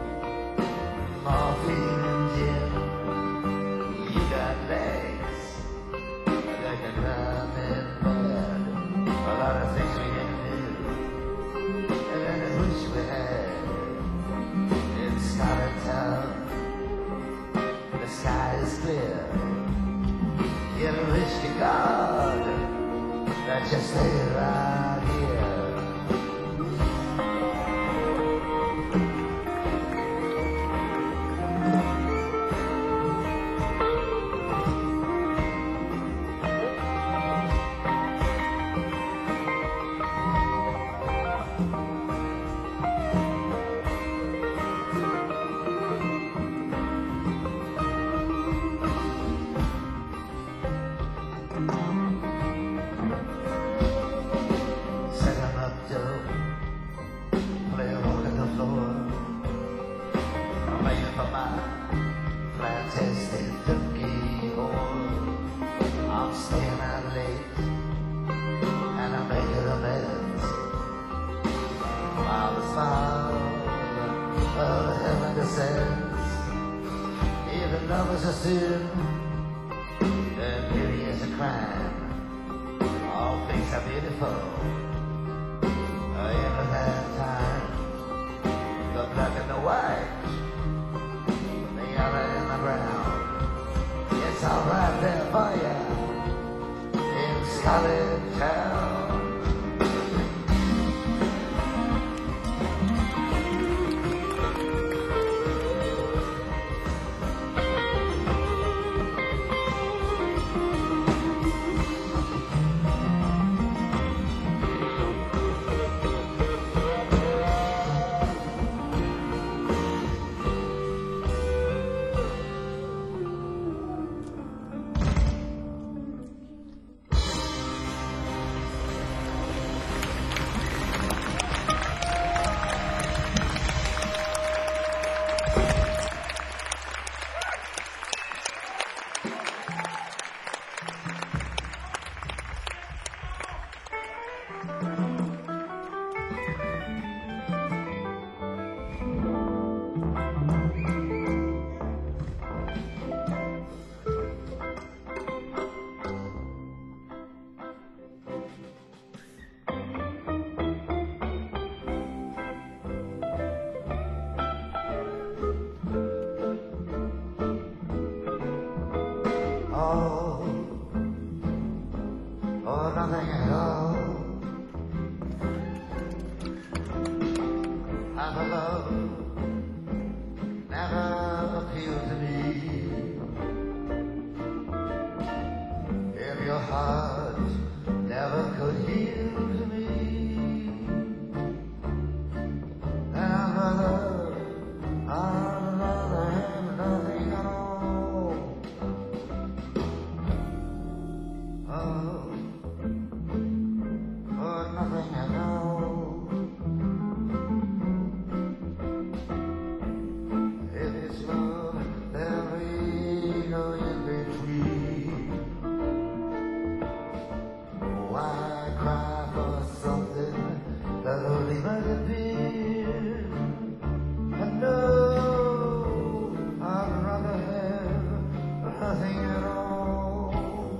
morphine and gin. You got legs that can run in bed. A lot of things we can do, and then I wish we had. In Scarlet Town, the sky is clear. You wish to God that you stay right here. I'm staying out late and I'm making amends. While the smile of heaven descends, even love is a sin, and beauty is a crime. All things are beautiful in that time. The black and the white, the yellow and the brown. It's all right there for you in Scarlet Town. all or nothing at all. Have a love never appealed to me. If your heart never could heal to me, then I'd rather have nothing at all. Oh, or nothing at all. If it's love, there'll be no in between. Why cry for something that only might have been? I know I'd rather have nothing at all.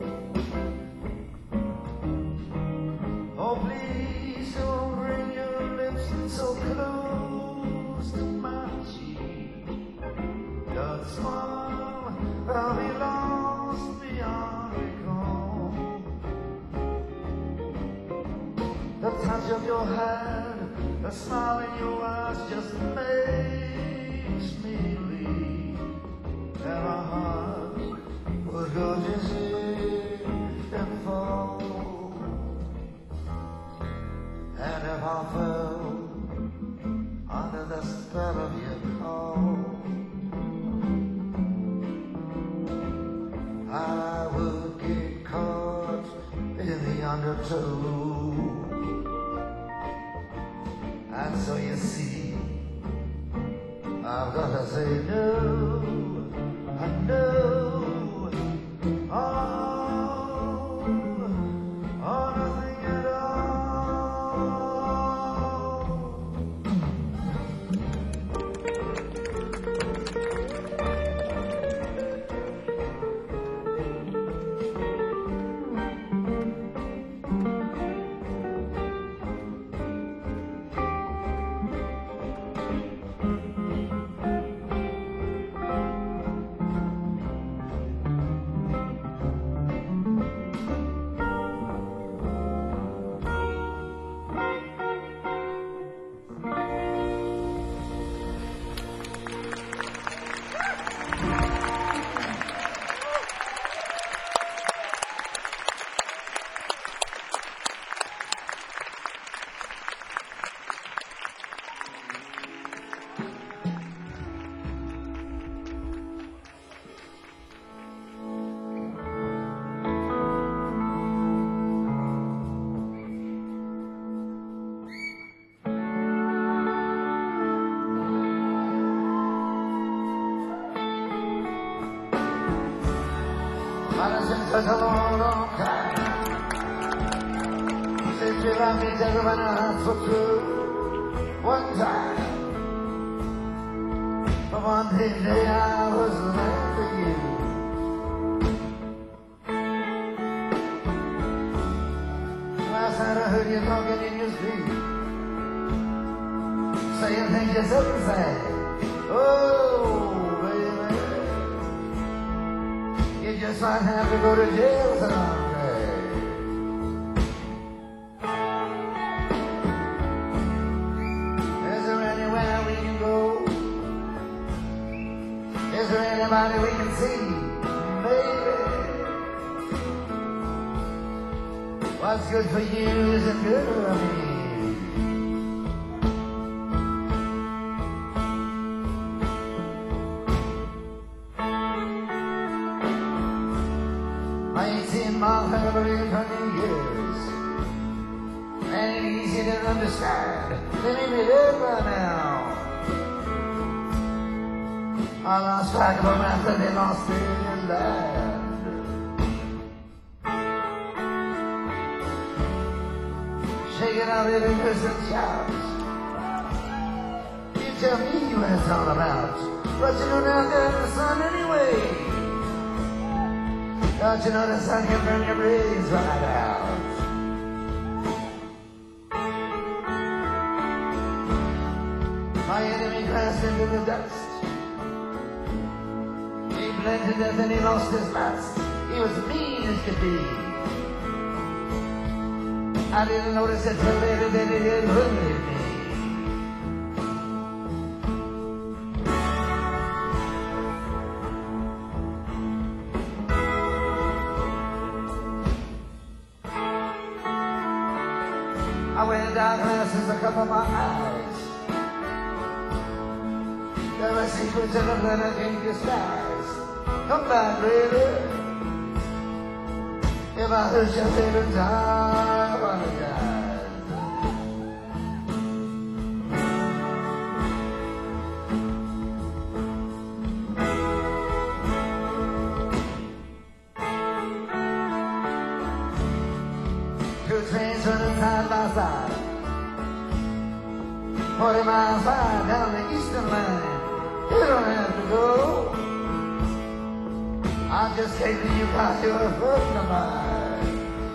Oh, please don't bring your lips so close to my cheek. Don't smile, I'll be lost beyond recall. The touch of your hand, the smile in your eyes just makes me believe that my heart would go dizzy and fall. And if I fell under the spell of your call, I would get caught in the undertow. And so you see, I've got to say no, I know, or nothing at all. But it's been such a long, long time since you let me tell you when I asked for true. One time, but one day I was there for you. Last night I heard you talking in your sleep, saying things you shouldn't say. Oh, baby, you just might have to go to jail someday. Is there anywhere we can go? Is there anybody we can see? Baby, what's good for you isn't good for me. I ain't seen my family in 20 years. Ain't easy to understand. They may be dead by now. I lost track of them after they lost their land. Shaking out every person shouts. You tell me what it's all about. But you know down there in the sun anyway. Don't you know the sun can burn your brains right out? My enemy crashed into the dust. He bled to death and he lost his last. He was mean as could be. I didn't notice it till later that he did bully me. I went down glasses to cover my eyes. There were secrets in them that I can't disguise. Come back, baby. If I hurt your feelings, I apologize. Two trains running side by side, 40 miles wide down the eastern line. You don't have to go. I just came to you cause you're a friend of mine.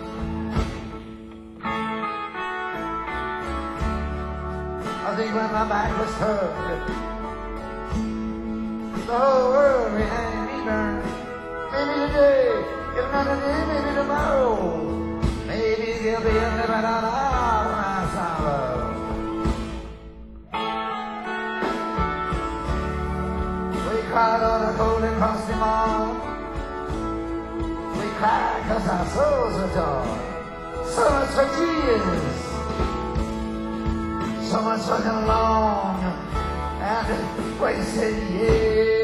I think when my back was turned, the whole world behind me burned. Maybe today, if not today, maybe tomorrow. Maybe there'll be a limit on all my sorrow. We cried on a golden cross mall. We cried cause our souls are torn. So much for Jesus. So much fucking long and wasted years.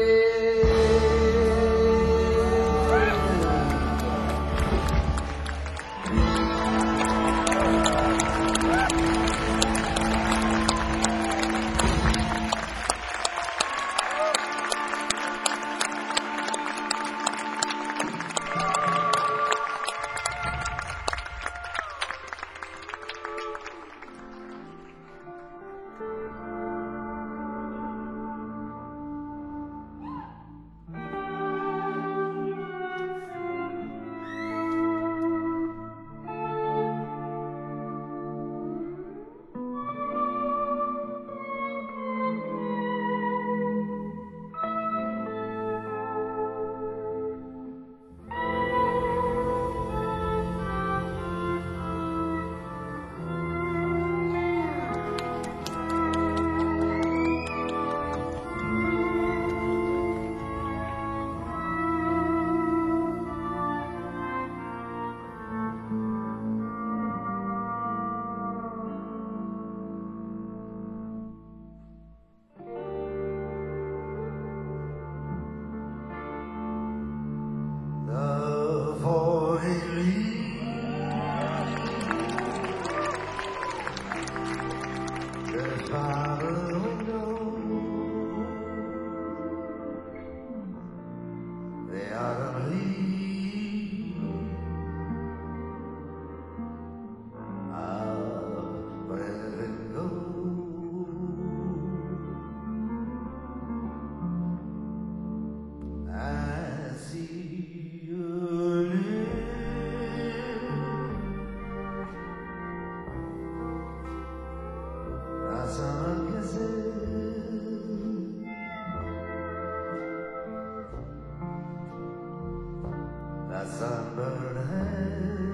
That sunburned head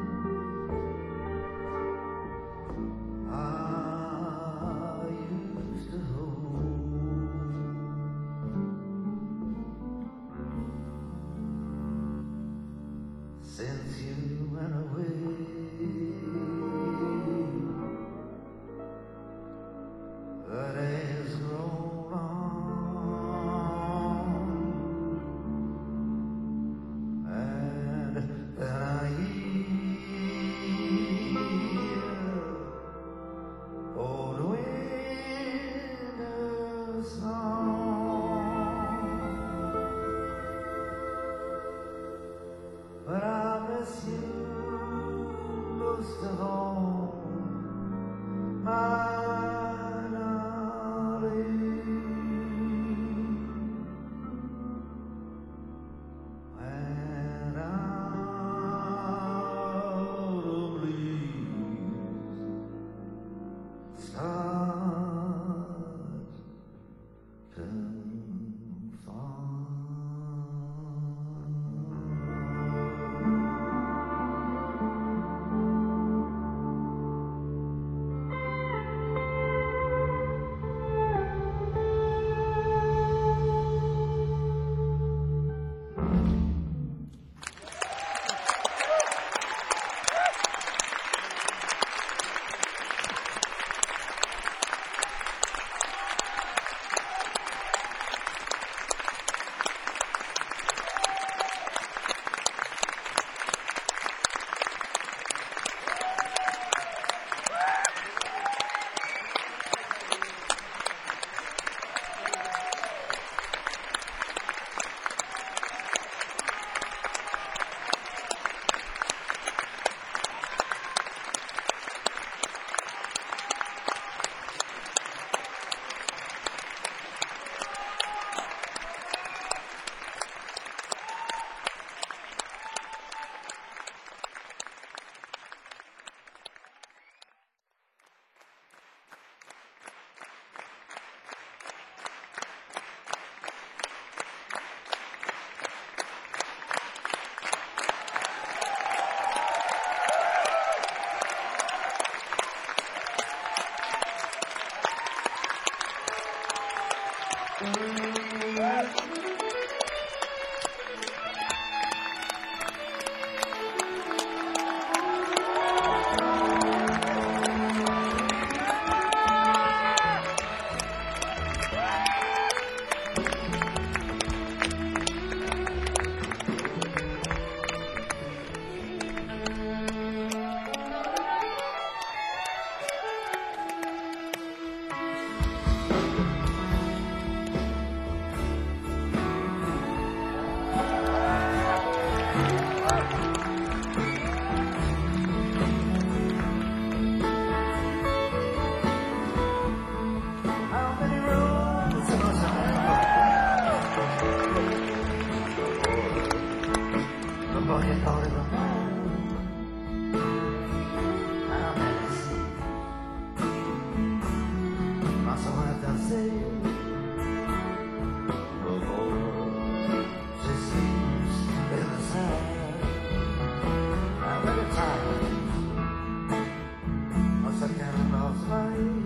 I used to hold. Since you went away, the days grow long, and then I hear old winter song. But I miss you most of all, my darling. When autumn leaves start to fall. But you thought it was mine. I'm at the sea. Must have had to say, oh, she sleeps in the sand. I'm very tired. Must have kind of lost my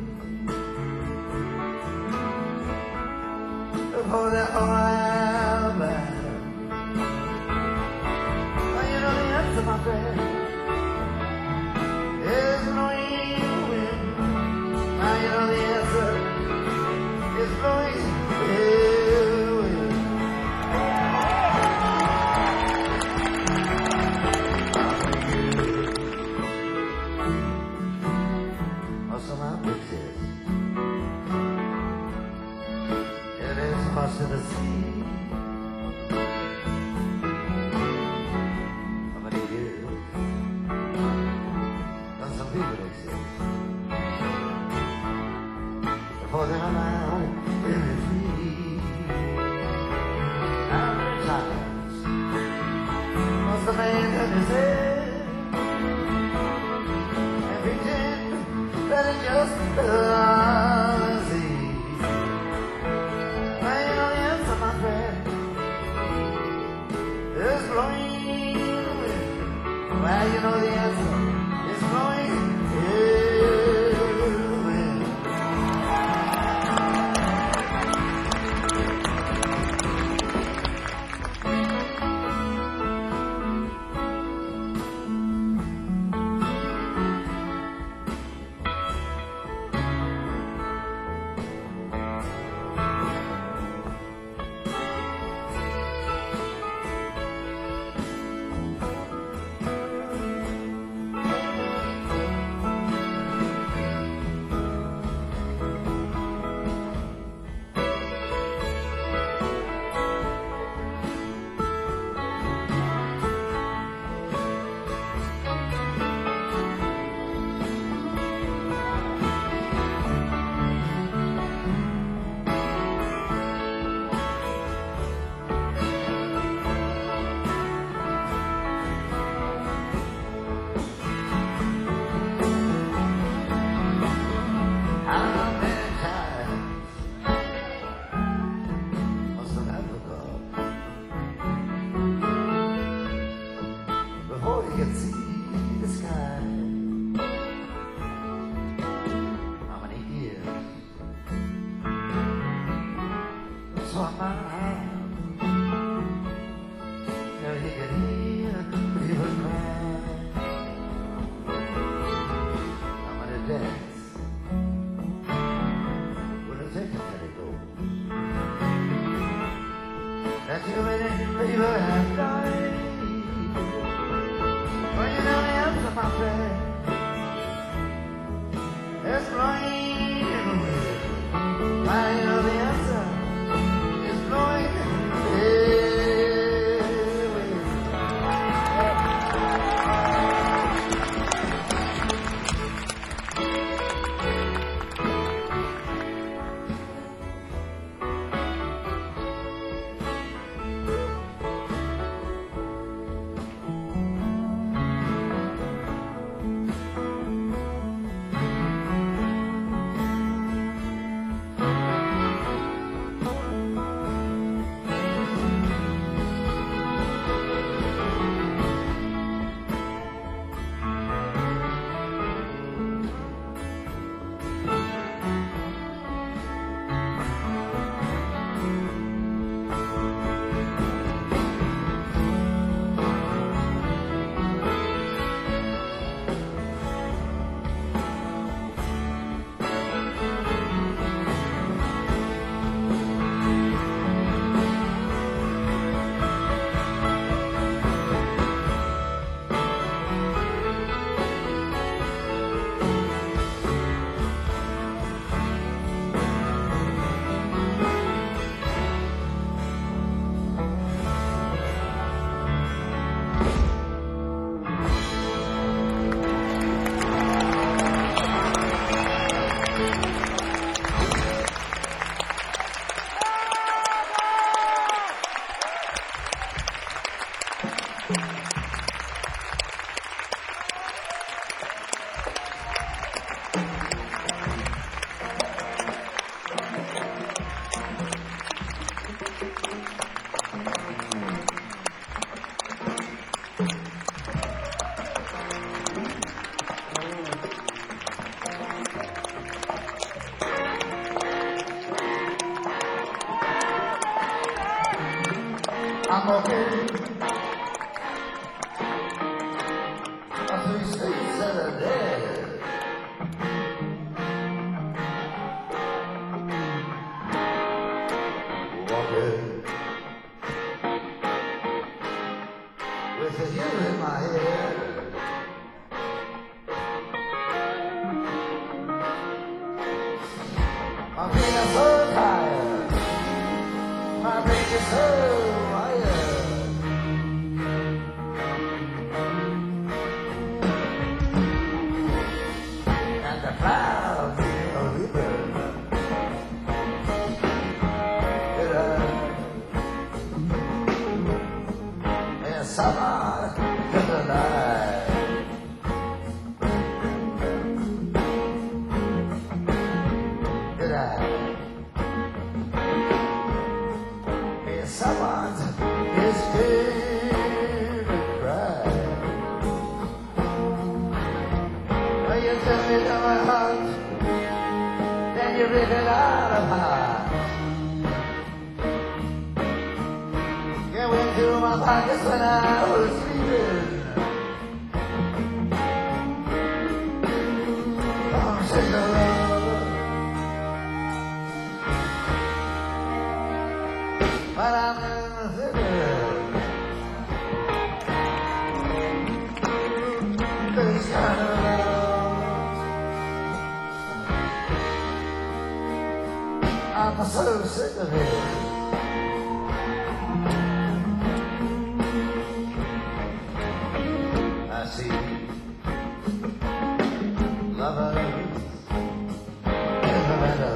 for the oil man. Well, you know the answer, my friend, is blowing wind. Well, you know the answer is blowing wind. Also my bitches, it is much to the sea. How many years? And some people exist. Before they're allowed to be free. How many times must the man have his head and pretend that it's just a sea? It's blowing wind. Well, you know the answer is blowing wind. Before you can see the sky, how many years? So my now you can hear people cry. How many days will it take to let it go? That too many people have died. Well, you know the answer, my friend, is blowing wind. Well, you know the answer is blowing wind. Thank you. with you in my head. I'm feeling so tired, my brain is so wired. And the clouds are weeping. And summer in the night. And someone is scared to cry. When you took me to my heart, then you ripped it out of my heart. You went through my pockets when I was sleeping. I'm sick of love, but I'm in the city. This kind of love, I'm so sick of it. I see lovers in the meadow.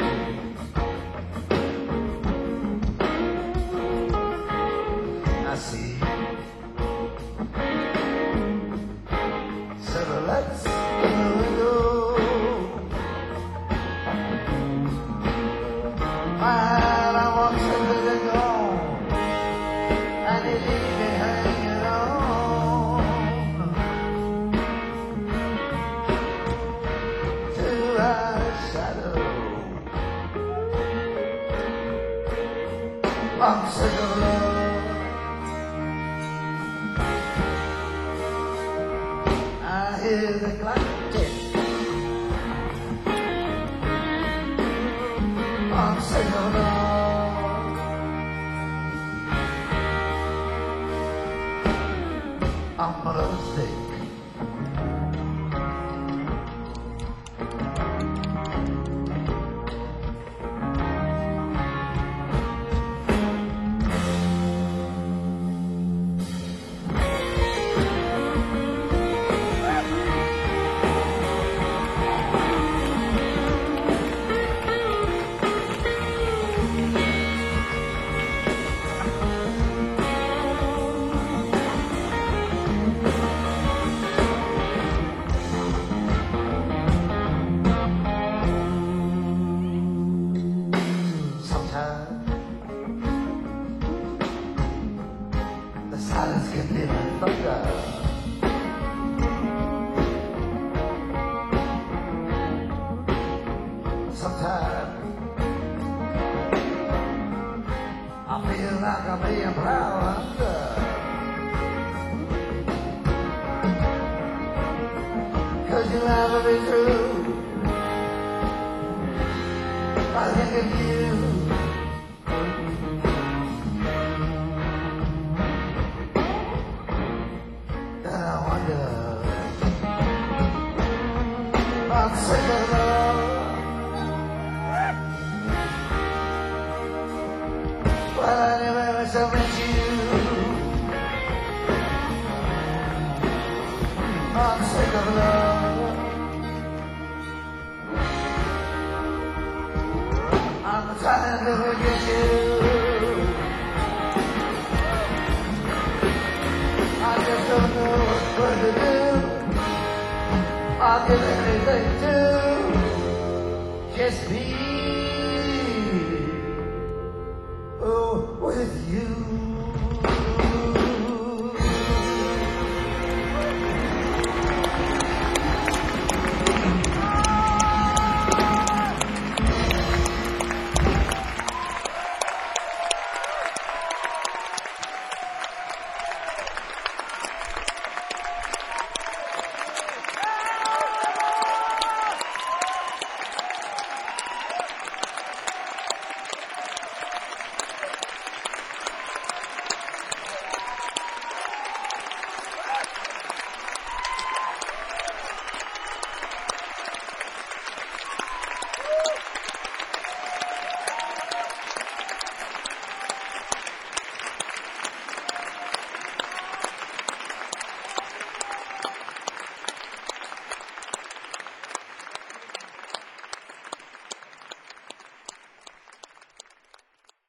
I see silhouettes in the window. While I walk simply gone, and they leave me hanging on to a shadow. I'm sick of love. I hear the clock tick. I'm sick of love. I'm love sick. Sometimes the silence can be my thunder. Sometimes I feel like I'm being plowed under. Cause you'll never be true. I think of you. And I wonder, I'm sick of love. Well, I never so miss you. I'm sick of love. I'm trying to forget you. I just don't know what to do. I'll give anything to just be with you.